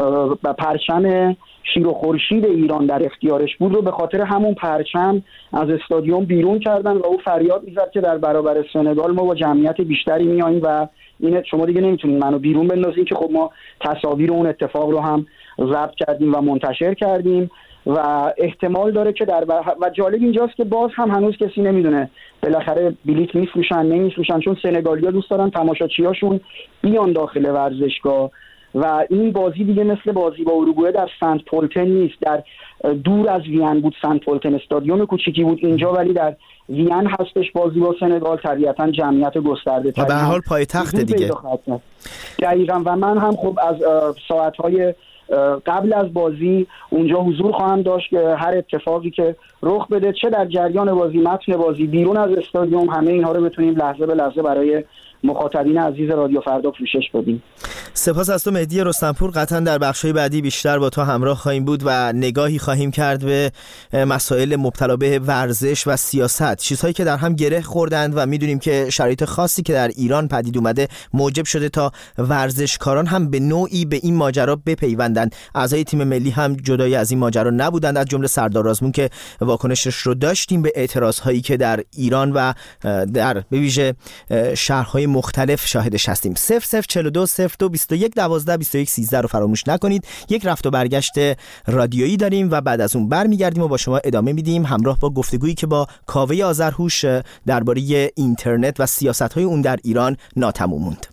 پرچم شیر و خورشید ایران در اختیارش بود رو به خاطر همون پرچم از استادیوم بیرون کردن و او فریاد میزد که در برابر سنگال ما با جمعیت بیشتری میاییم و این شما دیگه نمیتونین منو بیرون بندازین، که خب ما تصاویر اون اتفاق رو هم ضبط کردیم و منتشر کردیم و احتمال داره که در بر... و جالب اینجاست که باز هم هنوز کسی نمیدونه بالاخره بلیت میفروشن نمیفروشن، چون سنگالیا دوست دارن تماشاچیاشون بیان داخل ورزشگاه و این بازی دیگه مثل بازی با اروگوئه در سنت پولتن نیست، در دور از وین بود. سنت پولتن استادیوم کوچیکی بود، اینجا ولی در وین هستش بازی با سنگال، طبیعتاً جمعیت گسترده تری. و به هر حال پایتخت دیگه. دقیقاً، و من هم خب از ساعت‌های قبل از بازی اونجا حضور خواهم داشت که هر اتفاقی که رخ بده، چه در جریان بازی، متن بازی، بیرون از استادیوم، همه اینها رو بتونیم لحظه به لحظه برای مخاطبین عزیز رادیو فردا پوشش بدیم. سپاس از تو مهدی رستمپور. قطعا در بخش‌های بعدی بیشتر با تو همراه خواهیم بود و نگاهی خواهیم کرد به مسائل مبتلا به ورزش و سیاست، چیزهایی که در هم گره خوردند و میدونیم که شرایط خاصی که در ایران پدید اومده موجب شده تا ورزشکاران هم به نوعی به این ماجرا بپیوندند. اعضای تیم ملی هم جدای از این ماجرا نبودند، از جمله سردار آزمون که واکنشش رو داشتیم به اعتراضهایی که در ایران و در به ویژه شهرهای مختلف شاهدش هستیم. صفر صفر چهل و دو صفر دو بیست و یک دوازده بیست و یک سیزده رو فراموش نکنید. یک رفت و برگشت رادیویی داریم و بعد از اون برمیگردیم و با شما ادامه میدیم همراه با گفتگویی که با کاوه آذرهوش درباره اینترنت و سیاست‌های اون در ایران ناتمام موند.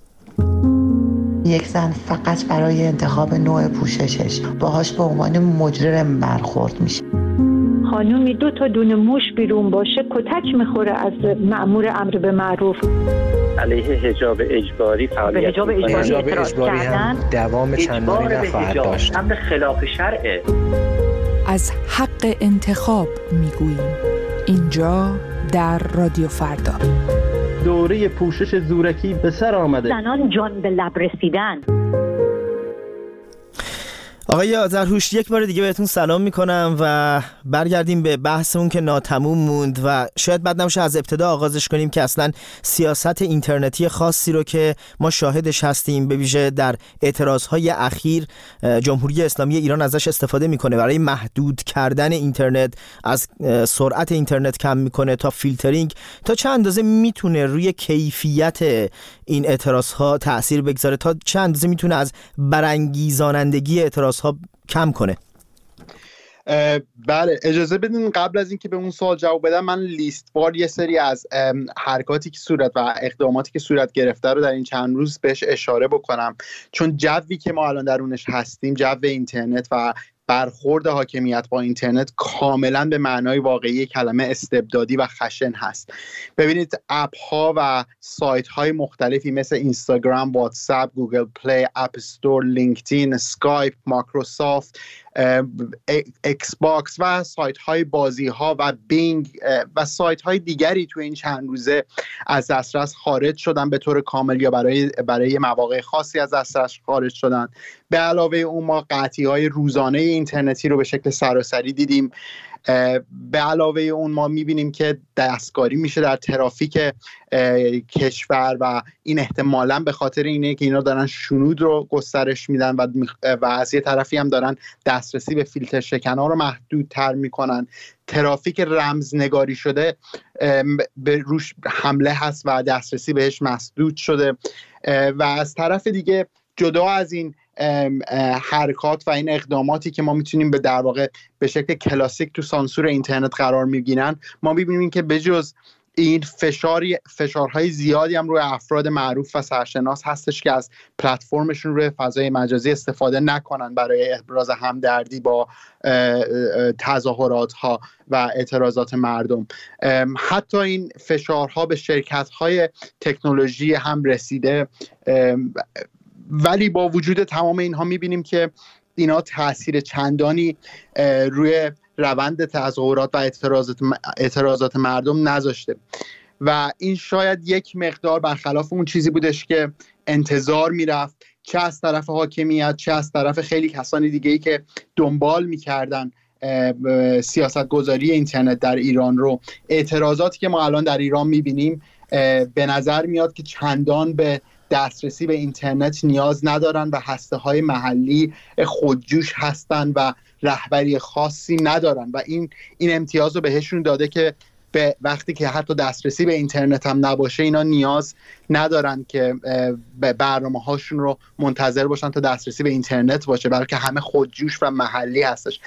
یک زن فقط برای انتخاب نوع پوششش باهاش به عنوان مجرم برخورد میشه. خانومی دو تا دونه موش بیرون باشه کتک میخوره از مأمور امر به معروف. علیه حجاب اجباری فعالیت حجاب اجباری حجاب اجباری هم دوام چندانی نخواهد داشت. امر خلاف شرعه. از حق انتخاب میگوییم اینجا در رادیو فردا. دوره پوشش زورکی به سر آمده. زنان جان به لب رسیدن. آقای آذرهوش، یک بار دیگه بهتون سلام میکنم و برگردیم به بحثمون که ناتموم موند و شاید بعد نمیشه از ابتدا آغازش کنیم که اصلا سیاست اینترنتی خاصی رو که ما شاهدش هستیم به ویژه در اعتراضهای اخیر جمهوری اسلامی ایران ازش استفاده میکنه برای محدود کردن اینترنت، از سرعت اینترنت کم میکنه تا فیلترینگ، تا چه اندازه میتونه روی کیفیت این اعتراضها تأثیر بگذاره، تا چه اندازه میتونه از برانگیزانندگی اعتراض ها کم کنه. بله، اجازه بدین قبل از اینکه به اون سوال جواب بدم من لیست وار یه سری از حرکاتی که صورت و اقداماتی که صورت گرفته رو در این چند روز بهش اشاره بکنم، چون جوی که ما الان درونش هستیم، جو اینترنت و برخورد حاکمیت با اینترنت کاملا به معنای واقعی کلمه استبدادی و خشن هست. ببینید اپ ها و سایت های مختلفی مثل اینستاگرام، واتساپ، گوگل پلی، اپ استور، لینکدین، اسکایپ، مایکروسافت، ایکس باکس و سایت های بازی ها و بینگ و سایت های دیگری تو این چند روزه از دسترس خارج شدن به طور کامل یا برای برای مواقع خاصی از دسترس خارج شدن. به علاوه اون ما قطعی های روزانه اینترنتی رو به شکل سراسری دیدیم. به علاوه اون ما میبینیم که دستکاری میشه در ترافیک کشور و این احتمالاً به خاطر اینه که اینا دارن شنود رو گسترش میدن و و از یه طرفی هم دارن دسترسی به فیلتر شکن‌ها رو محدودتر میکنن. ترافیک رمزنگاری شده به روش حمله هست و دسترسی بهش مسدود شده. و از طرف دیگه جدا از این حرکات و این اقداماتی که ما میتونیم به در واقع به شکل کلاسیک تو سانسور اینترنت قرار میگیرن، ما میبینیم که بجز این فشاری فشارهای زیادی هم روی افراد معروف و سرشناس هستش که از پلتفرمشون روی فضای مجازی استفاده نکنن برای ابراز همدردی با تظاهرات ها و اعتراضات مردم. حتی این فشارها به شرکت های تکنولوژی هم رسیده، ولی با وجود تمام اینها میبینیم که اینا تأثیر چندانی روی روند تظاهرات و اعتراضات اعتراضات مردم نذاشته و این شاید یک مقدار برخلاف اون چیزی بودش که انتظار میرفت، چه از طرف حاکمیت چه از طرف خیلی کسانی دیگه‌ای که دنبال میکردن سیاست گذاری اینترنت در ایران رو. اعتراضاتی که ما الان در ایران میبینیم به نظر میاد که چندان به دسترسی به اینترنت نیاز ندارن و هسته های محلی خودجوش هستن و رهبری خاصی ندارن و این این امتیاز رو بهشون داده که به وقتی که حتی دسترسی به اینترنت هم نباشه اینا نیاز ندارن که برنامه هاشون رو منتظر باشن تا دسترسی به اینترنت باشه، بلکه همه خودجوش و محلی هستش.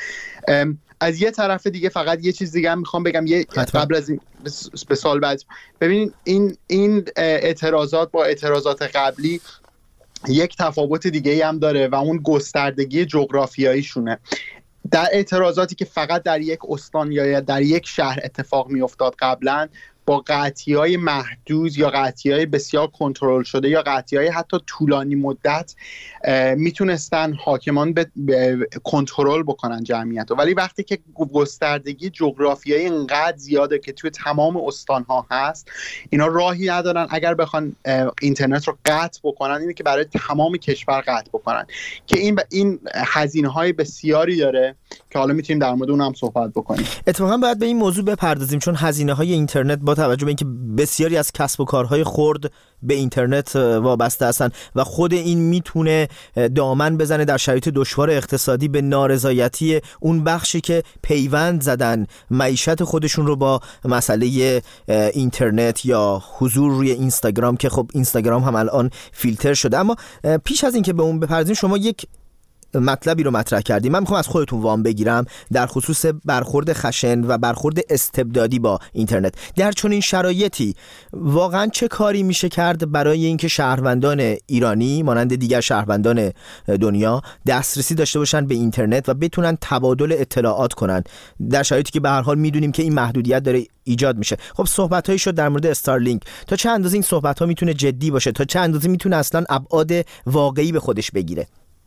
از یه طرف دیگه فقط یه چیز دیگه هم میخوام بگم، یه قبل از این به سال بعد ببینید این این اعتراضات با اعتراضات قبلی یک تفاوت دیگه هم داره و اون گستردگی جغرافیایی شونه. در اعتراضاتی که فقط در یک استان یا در یک شهر اتفاق میافتاد قبلا، با قطعی‌های محدود یا قطعی‌های بسیار کنترل شده یا قطعی‌های حتی طولانی مدت میتونستن حاکمان به کنترل بکنن جمعیت رو. ولی وقتی که گستردگی جغرافیایی اینقدر زیاده که توی تمام استان‌ها هست، اینا راهی ندارن اگر بخوان اینترنت رو قطع بکنن اینه که برای تمام کشور قطع بکنن که این این هزینه‌های بسیاری داره که حالا میتونیم در مورد اون هم صحبت بکنیم. اتفاقا باید به این موضوع بپردازیم چون هزینه‌های اینترنت با توجه به اینکه بسیاری از کسب و کارهای خرد به اینترنت وابسته هستن و خود این میتونه دامن بزنه در شرایط دشوار اقتصادی به نارضایتی اون بخشی که پیوند زدن معیشت خودشون رو با مسئله اینترنت یا حضور روی اینستاگرام، که خب اینستاگرام هم الان فیلتر شده. اما پیش از اینکه به اون بپردازیم، شما یک مطلبی رو مطرح کردیم. من میخوام از خودتون وام بگیرم در خصوص برخورد خشن و برخورد استبدادی با اینترنت. در چنین شرایطی واقعا چه کاری میشه کرد برای اینکه شهروندان ایرانی مانند دیگر شهروندان دنیا دسترسی داشته باشن به اینترنت و بتونن تبادل اطلاعات کنن در شرایطی که به هر حال میدونیم که این محدودیت داره ایجاد میشه؟ خب صحبت‌هایی شد در مورد استارلینک. تا چه اندازه این صحبت‌ها میتونه جدی باشه؟ تا چه اندازه میتونه اصلا ابعاد واقعی به خودش بگیره؟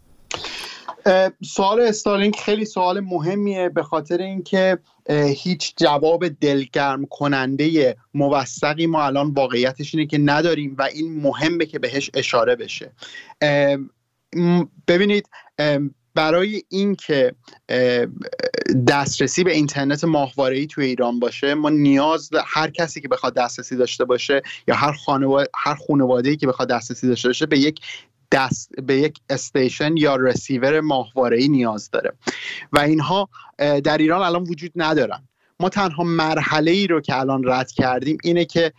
سوال استارلینک خیلی سوال مهمیه، به خاطر اینکه هیچ جواب دلگرم کننده موثقی ما الان واقعیتش اینه که نداریم و این مهمه که بهش اشاره بشه. ببینید، برای اینکه دسترسی به اینترنت ماهواره‌ای توی ایران باشه، ما نیاز هر کسی که بخواد دسترسی داشته باشه یا هر خانواده هر خانواده‌ای که بخواد دسترسی داشته باشه به یک دست به یک استیشن یا رسیور ماهواره‌ای نیاز داره و اینها در ایران الان وجود ندارن. ما تنها مرحله‌ای رو که الان رد کردیم اینه که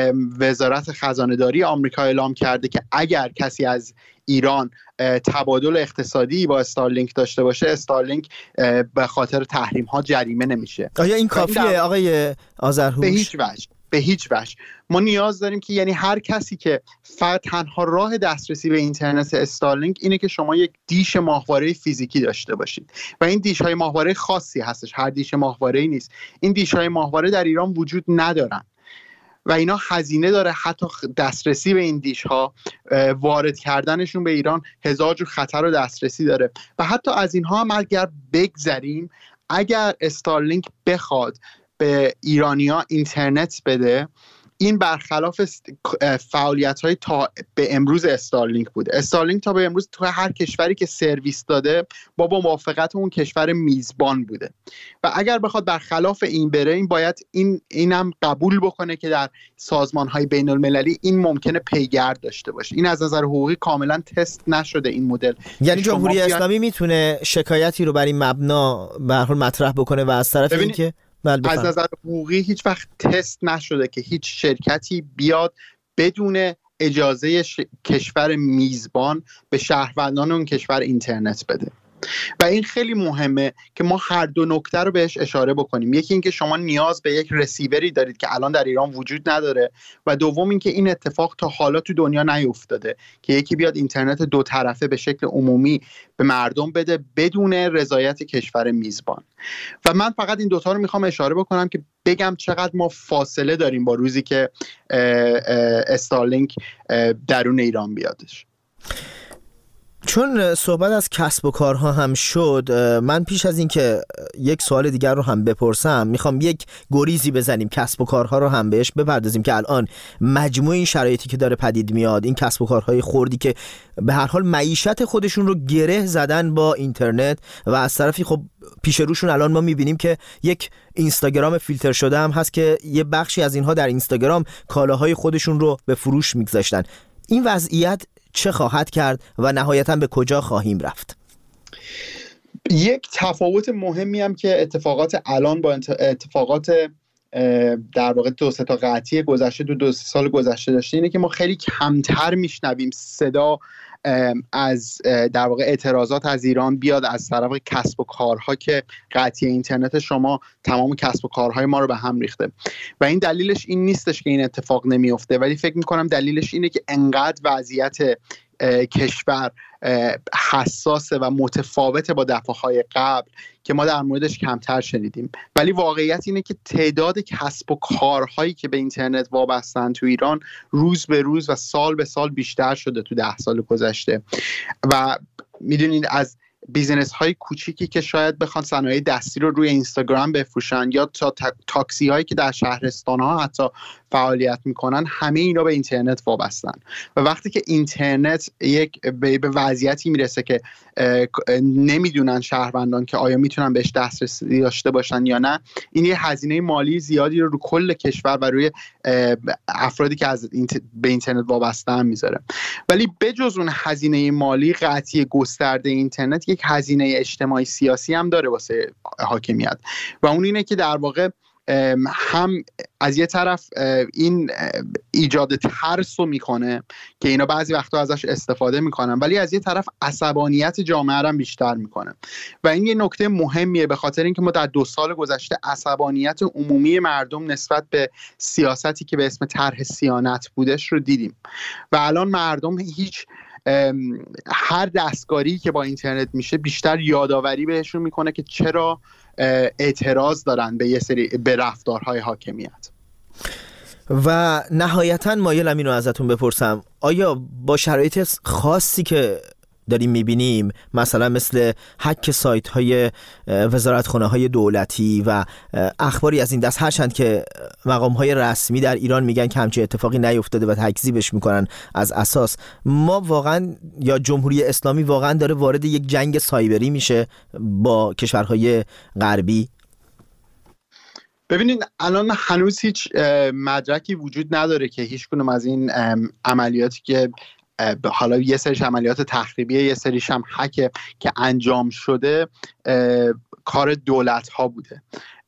وزارت خزانه‌داری آمریکا اعلام کرده که اگر کسی از ایران تبادل اقتصادی با استارلینک داشته باشه، استارلینک به خاطر تحریم ها جریمه نمیشه. آیا این کافیه آقای آذرهوش؟ به هیچ وجه به هیچ وجه ما نیاز داریم که یعنی هر کسی که فقط تنها راه دسترسی به اینترنت استارلینک اینه که شما یک دیش ماهواره فیزیکی داشته باشید و این دیش های ماهواره خاصی هستش، هر دیش ماهواره‌ای نیست. این دیش های ماهواره در ایران وجود ندارن و اینا هزینه داره، حتی دسترسی به این دیش ها، وارد کردنشون به ایران هزار جور خطر و دسترسی داره و حتی از اینها هم اگر بگذریم، اگر استارلینک بخواد به ایرانیا اینترنت بده، این برخلاف فعالیت‌های تا به امروز استارلینک بوده. استارلینک تا به امروز تو هر کشوری که سرویس داده با با موافقت اون کشور میزبان بوده و اگر بخواد برخلاف این بره، این باید این اینم قبول بکنه که در سازمان‌های بین‌المللی این ممکنه پیگرد داشته باشه. این از نظر حقوقی کاملا تست نشده این مدل. یعنی جمهوری اسلامی میتونه شکایتی رو بر این مبنا به هر حال مطرح بکنه و از طرف اینکه از نظر حقوقی هیچ وقت تست نشده که هیچ شرکتی بیاد بدون اجازه ش... کشور میزبان به شهروندان اون کشور اینترنت بده و این خیلی مهمه که ما هر دو نکته رو بهش اشاره بکنیم. یکی اینکه شما نیاز به یک رسیوری دارید که الان در ایران وجود نداره و دوم اینکه این اتفاق تا حالا تو دنیا نیفتاده که یکی بیاد اینترنت دو طرفه به شکل عمومی به مردم بده بدون رضایت کشور میزبان. و من فقط این دوتا رو میخوام اشاره بکنم که بگم چقدر ما فاصله داریم با روزی که استارلینک درون ایران بیادش. چون صحبت از کسب و کارها هم شد، من پیش از این که یک سوال دیگر رو هم بپرسم میخوام یک گریزی بزنیم، کسب و کارها رو هم بهش بپردازیم که الان مجموع این شرایطی که داره پدید میاد، این کسب و کارهای خردی که به هر حال معیشت خودشون رو گره زدن با اینترنت و از طرفی خب پیش روشون الان ما میبینیم که یک اینستاگرام فیلتر شده هم هست که یه بخشی از اینها در اینستاگرام کالاهای خودشون رو به فروش میگذاشتن. این وضعیت چه خواهد کرد و نهایتاً به کجا خواهیم رفت؟ یک تفاوت مهمی هم که اتفاقات الان با اتفاقات در واقع دو سه تا قطعی گذشته دو دو سه سال گذشته داشته اینه که ما خیلی کمتر میشنویم صدا از در واقع اعتراضات از ایران بیاد از طرف کسب و کارها که قطعی اینترنت شما تمام کسب و کارهای ما رو به هم ریخته و این دلیلش این نیستش که این اتفاق نمیفته، ولی فکر میکنم دلیلش اینه که انقدر وضعیت کشور حساسه و متفاوته با دفعه‌های قبل که ما در موردش کمتر شنیدیم. ولی واقعیت اینه که تعداد کسب و کارهایی که به اینترنت وابستن تو ایران روز به روز و سال به سال بیشتر شده تو ده سال گذشته و میدونید از بیزنس های کوچیکی که شاید بخوان صنایع دستی رو روی اینستاگرام بفروشن یا تا تاکسی هایی که در شهرستان ها حتی فعالیت میکنن، همه اینا به اینترنت وابستن و وقتی که اینترنت یک به وضعیتی میرسه که نمیدونن شهروندان که آیا میتونن بهش دسترسی داشته باشن یا نه، این یه هزینه مالی زیادی رو رو کل کشور و روی افرادی که از به اینترنت وابستن میذاره. ولی بجز اون هزینه مالی، قطعی گسترده اینترنت یک هزینه اجتماعی سیاسی هم داره واسه حاکمیت و اون اینه که در واقع هم از یه طرف این ایجاد ترس رو میکنه که اینا بعضی وقتا ازش استفاده میکنن، ولی از یه طرف عصبانیت جامعه رو بیشتر میکنه و این یه نکته مهمیه، به خاطر اینکه ما در دو سال گذشته عصبانیت عمومی مردم نسبت به سیاستی که به اسم طرح صیانت بودش رو دیدیم و الان مردم هیچ هر دستکاری که با اینترنت میشه بیشتر یادآوری بهشون میکنه که چرا اعتراض دارن به یه سری به رفتارهای حاکمیت. و نهایتاً مایلم اینو ازتون بپرسم، آیا با شرایط خاصی که داریم میبینیم، مثلا مثل هک سایت های وزارتخانه های دولتی و اخباری از این دست، هرچند که مقام های رسمی در ایران میگن که همچین اتفاقی نیفتاده و تکذیبش میکنن از اساس، ما واقعا یا جمهوری اسلامی واقعا داره وارد یک جنگ سایبری میشه با کشورهای غربی؟ ببینید الان هنوز هیچ مدرکی وجود نداره که هیچ کنم از این عملیاتی که حالا یه سریش عملیات تخریبیه، یه سریش هم هک که انجام شده کار دولت ها بوده.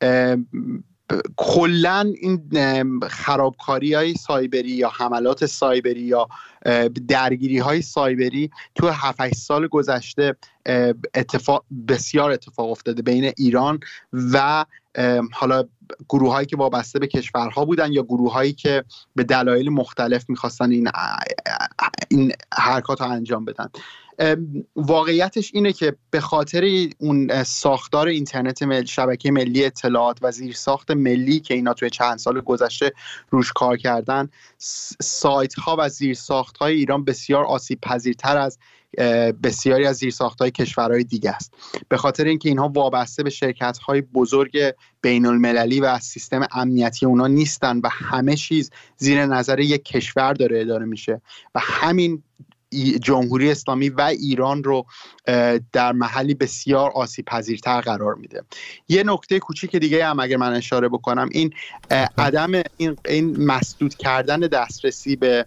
کلن این خرابکاری های سایبری یا حملات سایبری یا درگیری های سایبری تو هفت هشت سال گذشته اتفاق بسیار اتفاق افتاده بین ایران و حالا گروه هایی که وابسته به کشورها بودن یا گروه هایی که به دلایل مختلف میخواستن این این حرکات رو انجام بدن. واقعیتش اینه که به خاطر اون ساختار اینترنت ملی، شبکه ملی اطلاعات و زیرساخت ملی که اینا توی چند سال گذشته روش کار کردن، سایت ها و زیرساخت های ایران بسیار آسیب پذیرتر از بسیاری از زیرساخت‌های کشورهای دیگه است، به خاطر اینکه اینها وابسته به شرکت‌های بزرگ بین‌المللی و سیستم امنیتی اونا نیستن و همه چیز زیر نظر یک کشور داره اداره میشه و همین جمهوری اسلامی و ایران رو در محلی بسیار آسیب پذیرتر قرار میده. یه نکته کوچیک دیگه هم اگر من اشاره بکنم، این عدم این این مسدود کردن دسترسی به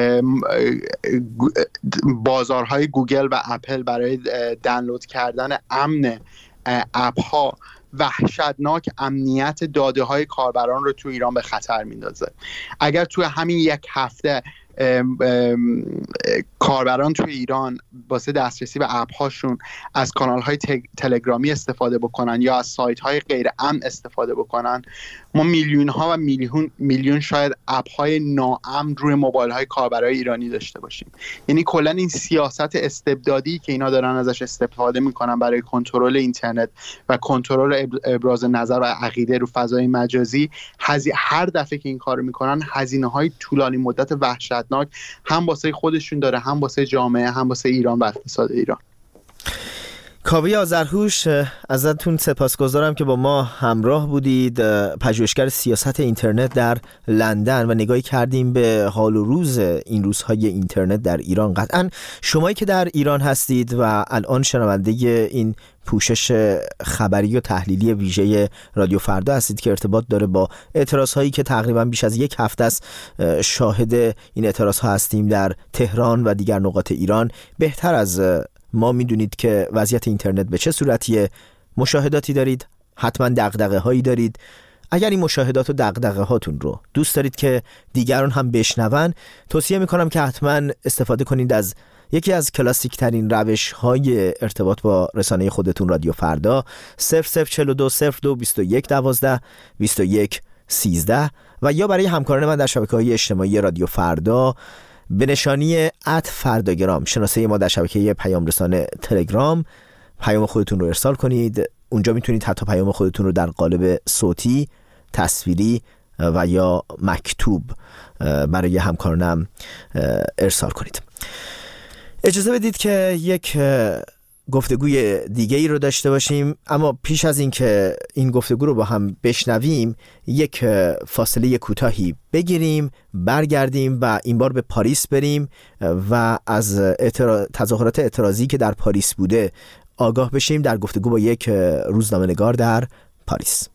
بازارهای گوگل و اپل برای دانلود کردن امن اپ ها وحشتناک امنیت داده های کاربران رو تو ایران به خطر میندازه. اگر تو همین یک هفته ام ام کاربران توی ایران واسه دسترسی به اپ هاشون از کانال های تلگرامی استفاده بکنن یا از سایت های غیر امن استفاده بکنن، ما میلیون ها و میلیون میلیون شاید اپ های ناامن روی موبایل های کاربرای ایرانی داشته باشیم. یعنی کلا این سیاست استبدادی که اینا دارن ازش استفاده میکنن برای کنترل اینترنت و کنترل ابراز نظر و عقیده رو فضای مجازی، هر دفعه که این کارو میکنن هزینه های طولانی مدت وحشت هم واسه خودشون داره، هم واسه جامعه، هم واسه ایران و اقتصاد ایران. کاوه آذرهوش، ازتون سپاسگزارم که با ما همراه بودید، پژوهشگر سیاست اینترنت در لندن، و نگاهی کردیم به حال و روز این روزهای اینترنت در ایران. قطعا شمایی که در ایران هستید و الان شنونده این پوشش خبری و تحلیلی ویژه رادیو فردا هستید که ارتباط داره با اعتراض‌هایی که تقریبا بیش از یک هفته است شاهد این اعتراض‌ها هستیم در تهران و دیگر نقاط ایران، بهتر از ما میدونید که وضعیت اینترنت به چه صورتیه. مشاهداتی دارید، حتما دغدغه هایی دارید. اگر این مشاهدات و دغدغه هاتون رو دوست دارید که دیگران هم بشنون، توصیه میکنم که حتما استفاده کنید از یکی از کلاسیک ترین روش های ارتباط با رسانه خودتون، رادیو فردا، صفر صفر چهل و دو صفر دو بیست و یک دوازده بیست و یک سیزده، و یا برای همکاران من در شبکه‌های اجتماعی رادیو فردا به نشانی ات فرداگرام، شناسه ما در شبکه پیام رسانه تلگرام، پیام خودتون رو ارسال کنید. اونجا میتونید حتی پیام خودتون رو در قالب صوتی، تصویری و یا مکتوب برای همکارانم ارسال کنید. اجازه بدید که یک گفتگوی دیگه ای رو داشته باشیم، اما پیش از این که این گفتگو رو با هم بشنویم یک فاصله کوتاهی بگیریم، برگردیم و این بار به پاریس بریم و از اعتراض... تظاهرات اعتراضی که در پاریس بوده آگاه بشیم در گفتگو با یک روزنامه‌نگار در پاریس.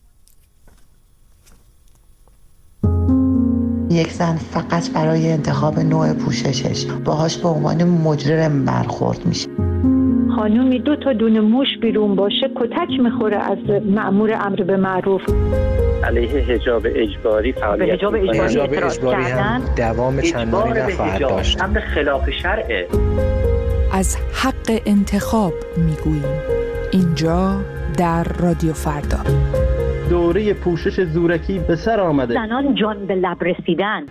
یک زن فقط برای انتخاب نوع پوششش باهاش به عنوان مجرم برخورد میشه. خانومی دو تا دونه موش بیرون باشه کتک میخوره از مأمور امر به معروف. علیه حجاب اجباری فعالیت حجاب اجباری, حجاب اجباری هم دوام چندانی نخواهد داشت. امر خلاف شرعه. از حق انتخاب میگوییم اینجا در رادیو فردا. دوره پوشش زورکی به سر آمده. زنان جان به لب رسیدن.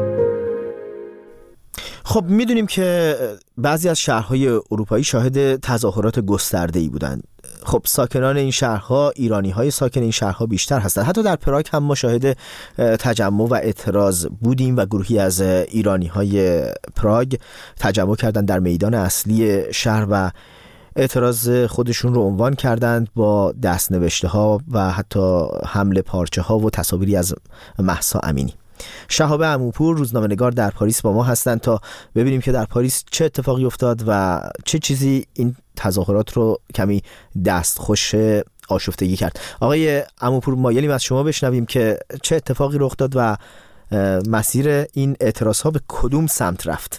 خب میدونیم که بعضی از شهرهای اروپایی شاهد تظاهرات گسترده‌ای بودند. خب ساکنان این شهرها، ایرانی‌های ساکن این شهرها بیشتر هستند. حتی در پراگ هم ما شاهد تجمع و اعتراض بودیم و گروهی از ایرانی‌های پراگ تجمع کردند در میدان اصلی شهر و اعتراض خودشون رو عنوان کردند با دست‌نوشته‌ها و حتی حمل پارچه‌ها و تصاویری از مهسا امینی. شهاب عموپور روزنامه‌نگار در پاریس با ما هستند تا ببینیم که در پاریس چه اتفاقی افتاد و چه چیزی این تظاهرات رو کمی دستخوش آشفتگی کرد. آقای عموپور مایلیم از شما بشنویم که چه اتفاقی رخ داد و مسیر این اعتراض‌ها به کدوم سمت رفت.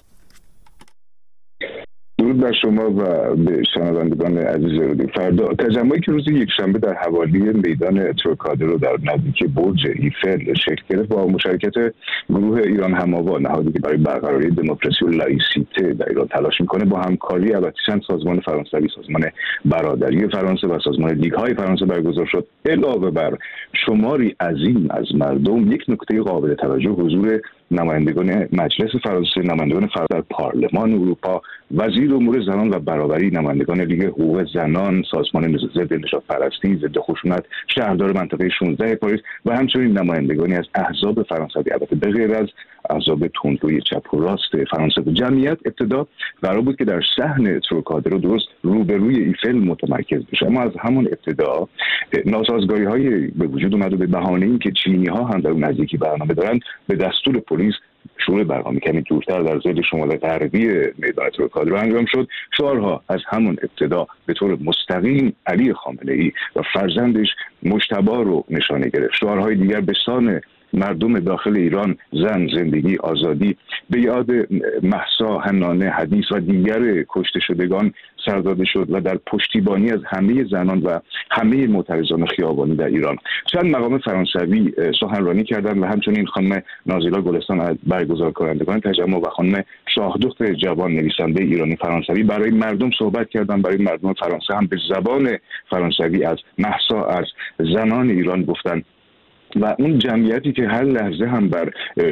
درود بر شما و به شنوندگان عزیز رادیو فردا. تجمعی که روز یکشنبه در حوالی میدان تروکادرو در نزدیک برج ایفل شکل گرفت با مشارکت گروه ایران هم‌آوا، نهادی که برای برقراری دموکراسی و لایسیته در ایران تلاش میکنه، با همکاری البته چند سازمان فرانسوی، سازمان برادری فرانسه و سازمان لیگ‌های فرانسه برگزار شد. علاوه بر شماری عظیم از مردم، یک نکته قابل توجه حضور نمایندگان مجلس فرانسه، نمایندگان فرانسه در پارلمان اروپا، وزیر امور زنان و برابری، نمایندگان لیگ حقوق زنان، سازمان ضد نژادپرستی، ضد خشونت، شهردار منطقه شانزده پاریس و همچنین نمایندگانی از احزاب فرانسوی، البته به غیر از احزاب تندروی چپ و راست فرانسه. جمعیت ابتدا قرار بود که در صحن تروکادرو درست روبروی ایفل متمرکز بشه، اما از همون ابتدا ناسازگاری‌های به وجود اومد و به بهانه اینکه چینی‌ها هم در اون نزدیکی برنامه دارن به دستور پلیس شروع برنامه کمی دورتر در ضد شمال غربی میدان تروکادرو انجام شد. شعارها از همون ابتدا به طور مستقیم علی خامنه‌ای و فرزندش مجتبی رو نشانه گرفت. شعارهای دیگر به سان مردم داخل ایران، زن، زندگی، آزادی، به یاد مهسا، حنانه، حدیث و دیگر کشته شدگان سر داده شد و در پشتیبانی از همه زنان و همه معترضان خیابانی در ایران. چند مقام فرانسوی سخنرانی کردند و همچنین خانم نازیلا گلستان از برگزار کنندگان تجمع و خانم شاهدخت جوان نویسنده ایرانی فرانسوی برای مردم صحبت کردند. برای مردم فرانسه هم به زبان فرانسوی از مهسا، از زنان ایران گفتند و اون جمعیتی که هر لحظه هم بر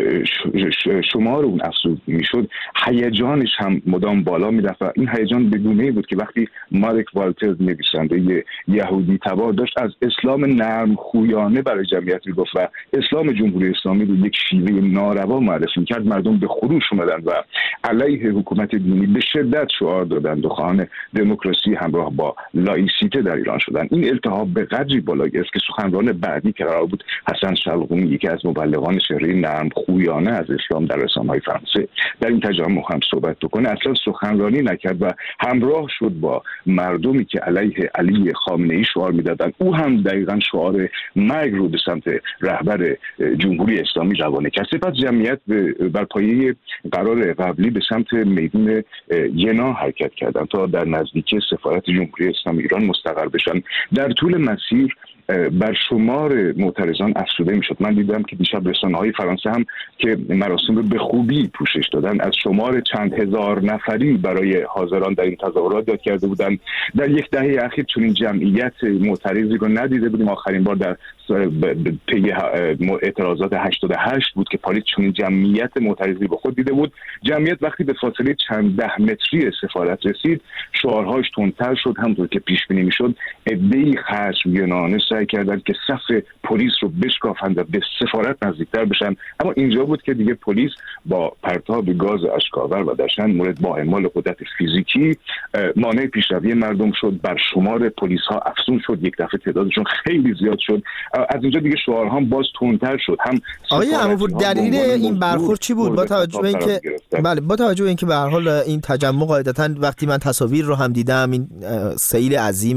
شمار اون افزود میشد، هیجانش هم مدام بالا میرفت و این هیجان به گونه‌ای بود که وقتی مارک والتر نویسنده یهودی تبار داشت از اسلام نرم خویانه برای جمعیت میگفت و اسلام جمهوری اسلامی رو یک شیوه ناروا معرفی کرد، مردم به خروش اومدند و علیه حکومت دینی به شدت شعار دادند و خواهان دموکراسی همراه با لایسیته در ایران شدند. این التهاب به قدری بالا گرفت که سخنران بعدی که قرار بود حسن شلقومی، یکی از مبلغان چهره نرم خویانه از اسلام در رسانه‌های فرانسه، در این تجمع هم صحبت بکنه، اصلا سخنرانی نکرد و همراه شد با مردمی که علیه علی خامنه‌ای شعار میدادن. او هم دقیقاً شعار مرگ رو به سمت رهبر جمهوری اسلامی روانه کرد. سپس جمعیت بر پایه قرار قبلی به سمت میدان ینا حرکت کردند تا در نزدیکی سفارت جمهوری اسلامی ایران مستقر بشن. در طول مسیر بر شمار معترضان افزوده میشد. من دیدم که دیشب رسانه‌های فرانسه هم که مراسم رو به خوبی پوشش دادن از شمار چند هزار نفری برای حاضران در این تظاهرات یاد کرده بودند. در یک دهه اخیر چنین جمعیت معترضی رو ندیده بودیم. آخرین بار در پی اعتراضات هشتاد و هشت بود که پاریس چنین جمعیت معترضی به خود دیده بود. جمعیت وقتی به فاصله چند ده متری سفارت رسید، شعارهاش تندتر شد. همونطور که پیش بینی میشد، عده‌ای خشمگینانه سعی کردند که صف پلیس رو بشکافند و به سفارت نزدیکتر بشن، اما اینجا بود که دیگه پلیس با پرتاب گاز اشک‌آور و در چند مورد با اعمال قدرت فیزیکی مانع پیشروی مردم شد. بر شمار پلیس ها افزون شد، یک دفعه تعدادشون خیلی زیاد شد. از اینجا دیگه شعارها باز تندتر شد. هم آقای عموپور دلیل این برخورد چی بود؟ با توجه به اینکه بله با توجه به اینکه به هر حال این تجمع قاعدتاً وقتی من تصاویر رو هم دیدم، این سیل عظیم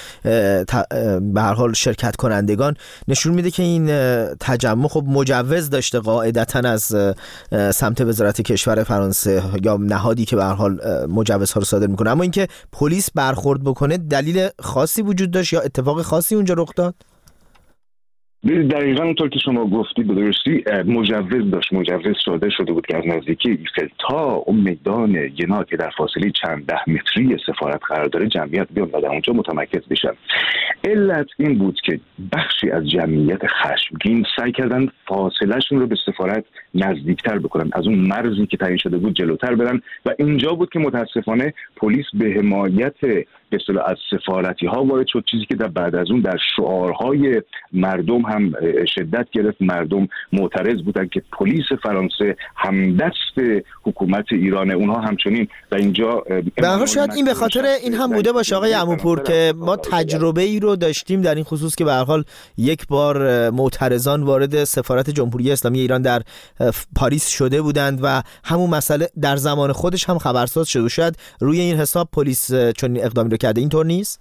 به هر حال شرکت کنندگان نشون میده که این تجمع خب مجوز داشته قاعدتاً از سمت وزارت کشور فرانسه یا نهادی که به هر حال مجوزها رو صادر میکنه، اما اینکه پلیس برخورد بکنه دلیل خاصی وجود داشت یا اتفاق خاصی اونجا رخ داد؟ دقیقاً اونطور که شما گفتی به درستی مجوز داشت، مجوز صادر شده بود که از نزدیکی ایفل تا اون میدان ینا که در فاصله چند ده متری سفارت قرار داره جمعیت بیان و در اونجا متمرکز بشن. علت این بود که بخشی از جمعیت خشمگین سعی کردن فاصلهشون رو به سفارت نزدیکتر بکنن، از اون مرزی که تعیین شده بود جلوتر برن و اینجا بود که متاسفانه پلیس به حمایت به اصطلاح از سفارتی ها وارد شد، چیزی که در بعد از اون در شعارهای مردم هم شدت گرفت. مردم معترض بودن که پلیس فرانسه همدست حکومت ایرانه، اونها همچنین و اینجا به هر حال شاید این به خاطر این هم بوده باشه آقای عموپور که ما تجربه ای رو داشتیم در این خصوص که به هر حال یک بار معترضان وارد سفارت جمهوری اسلامی ایران در پاریس شده بودند و همون مسئله در زمان خودش هم خبرساز شده. شاید روی این حساب پلیس چون اقدامی رو کرده، اینطور نیست؟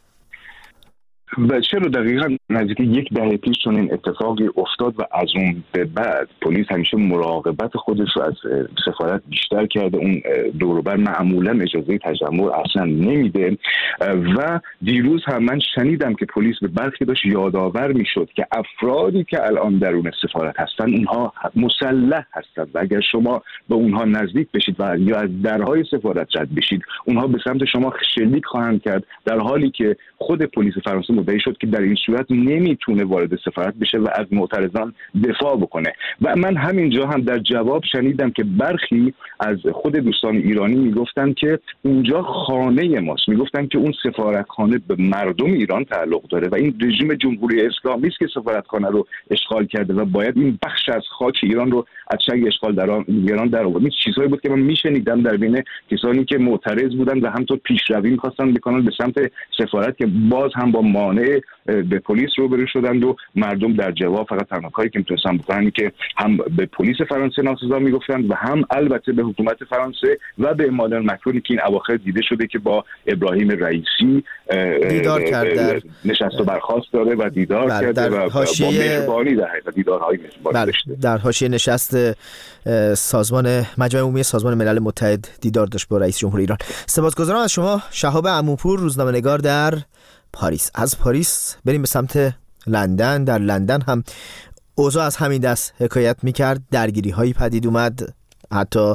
و چرا دقیقاً نزدیک یک دهه پیش چون این اتفاقی افتاد و از اون به بعد پلیس همیشه مراقبت خودش رو از سفارت بیشتر کرده. اون دور و بر معمولا اجازه تجمع اصلا نمیده و دیروز هم من شنیدم که پلیس به برخی داشت یادآور میشد که افرادی که الان درون سفارت هستن اونها مسلح هستند و اگر شما به اونها نزدیک بشید و یا از درهای سفارت رد بشید اونها به سمت شما شلیک خواهند کرد، در حالی که خود پلیس فرانسه مدعی شد که در این صورت نمیتونه وارد سفارت بشه و از معترضان دفاع بکنه. و من همینجا هم در جواب شنیدم که برخی از خود دوستان ایرانی میگفتن که اونجا خانه ماست، میگفتن که اون سفارتخانه به مردم ایران تعلق داره و این رژیم جمهوری اسلامی است که سفارتخانه رو اشغال کرده و باید این بخش از خاک ایران رو از چنگ اشغال در ایران در آورد. این چیزهایی بود که من میشنیدم در بین کسانی که معترض بودن و همونطور پیشروی می‌خواستن بکنن به سمت سفارت که باز هم با مانع به پلیس روبرو شدند و مردم در جواب فقط تنها کاری که میتونستن بکنن که هم به پلیس فرانسه ناسزا میگفتند و هم البته به حکومت فرانسه و به امانوئل مکرونی که این اواخر دیده شده که با ابراهیم رئیسی دیدار کرده، نشست و برخاست داره و دیدار کرده و با مهربانی در و دیدارهای مهربانی داشته. در حاشیه نشست سازمان مجمع عمومی سازمان ملل متحد دیدار داشت با رئیس جمهور ایران. سپاسگزارم از شما شهاب عموپور، روزنامه‌نگار در پاریس. از پاریس بریم به سمت لندن. در لندن هم اوضاع از همین دست حکایت میکرد. درگیری هایی پدید اومد، حتی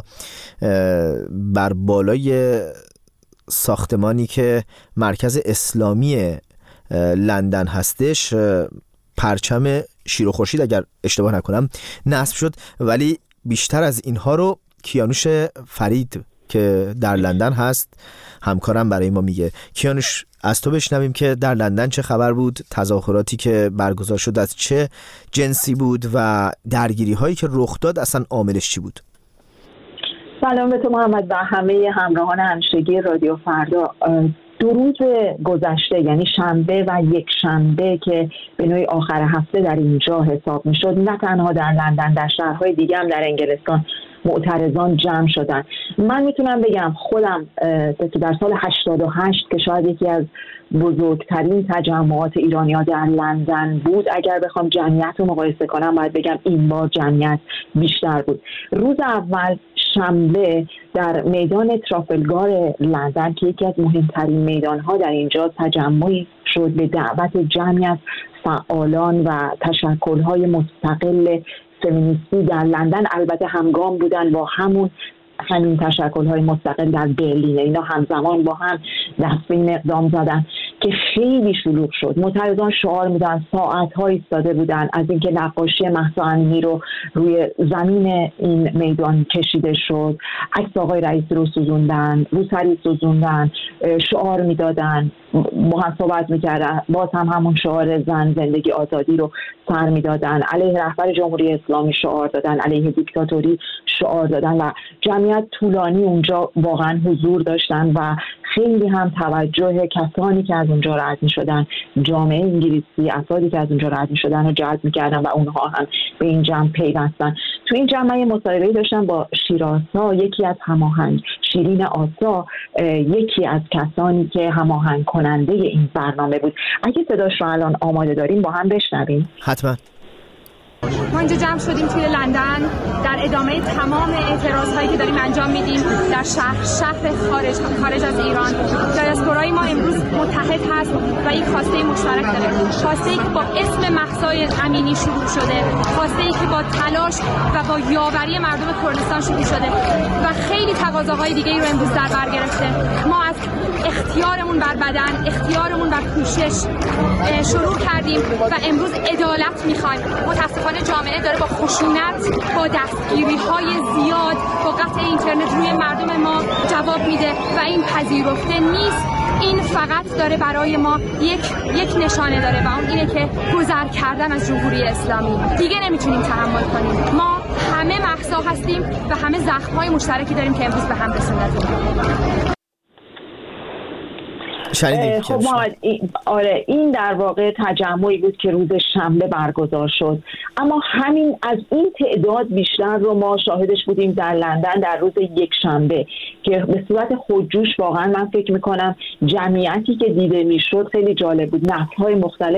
بر بالای ساختمانی که مرکز اسلامی لندن هستش پرچم شیر و خورشید اگر اشتباه نکنم نصب شد. ولی بیشتر از اینها رو کیانوش فرید که در لندن هست همکارم برای ما میگه. کیانوش، از تو بشنویم که در لندن چه خبر بود، تظاهراتی که برگزار شد از چه جنسی بود و درگیری هایی که رخ داد اصلا عاملش چی بود؟ سلام به تو محمد و همه همراهان همیشگی رادیو فردا. دو روز گذشته یعنی شنبه و یک شنبه که به نوعی آخر هفته در اینجا حساب می شد، نه تنها در لندن، در شهرهای دیگه هم در انگلستان معترضان جمع شدن. من میتونم بگم خودم در سال هشتاد و هشت که شاید یکی از بزرگترین تجمعات ایرانی‌ها در لندن بود، اگر بخوام جمعیت رو مقایسه کنم باید بگم این بار جمعیت بیشتر بود. روز اول شنبه در میدان ترافلگار لندن که یکی از مهمترین میدان‌ها در اینجا تجمعی شد به دعوت جمعی از فعالان و تشکل‌های مستقل فمینیستی در لندن، البته همگام بودن با همون همین تشکل‌های مستقل در برلین. اینا همزمان با هم دست به این اقدام زدن که خیلی شلوغ شد. معترضان شعار میدن، ساعت‌ها ایستاده بودن، از اینکه نقاشی مهسا امینی رو روی زمین این میدان کشیده شد، عکس آقای رئیسی رو سوزوندن، روسری سوزوندن، شعار میدادن، با هم صحبت میکردن، باز هم همون شعار زن زندگی آزادی رو سر میدادن، علیه رهبر جمهوری اسلامی شعار دادن، علیه دیکتاتوری شعار دادن و جمعیت طولانی اونجا واقعا حضور داشتن و خیلی هم توجه کسانی که از اونجا رد میشدن، جامعه انگلیسی، افرادی که از اونجا رد میشدن رو جلب میکردن و اونها هم به این جمع پیوستن. تو این جمع یه مصاحبه‌ای داشتم با شیرآسا، یکی از هماهنگ شیرین آسا، یکی از کسانی که هماهنگ کننده این برنامه بود. اگه صداش رو الان آماده داریم با هم بشنویم. حتما. ما ما اینجا جمع شدیم توی لندن در ادامه تمام اعتراض‌هایی که داریم انجام میدیم در شهر شهر خارج خارج از ایران. دیاسپورای ما امروز متحد هست و یک خواسته مشترک داره، خواسته ای که با اسم مهسا امینی شروع شده، خواسته ای که با تلاش و با یاوری مردم کردستان شروع شده و خیلی تقاضاهای دیگه ای رو امروز در بر گرفته. ما از اختیارمون بر بدن، اختیارمون بر پوشش شروع کردیم و امروز عدالت میخوایم. متاسفانه جامعه داره با خشونت، با دستگیری‌های زیاد، با قطع اینترنت روی مردم ما جواب میده و این پذیرفته نیست. این فقط داره برای ما یک یک نشانه داره و اون اینه که گذر کردن از جمهوری اسلامی. دیگه نمیتونیم تحمل کنیم. ما همه مهسا هستیم و همه زخم‌های مشترکی داریم که امروز به هم رسوندیم. خب محمد این آره این در واقع تجمعی بود که روز شنبه برگزار شد، اما همین از این تعداد بیشتر رو ما شاهدش بودیم در لندن در روز یک شنبه که به صورت خودجوش واقعا من فکر میکنم جمعیتی که دیده میشد خیلی جالب بود. نسل‌های مختلف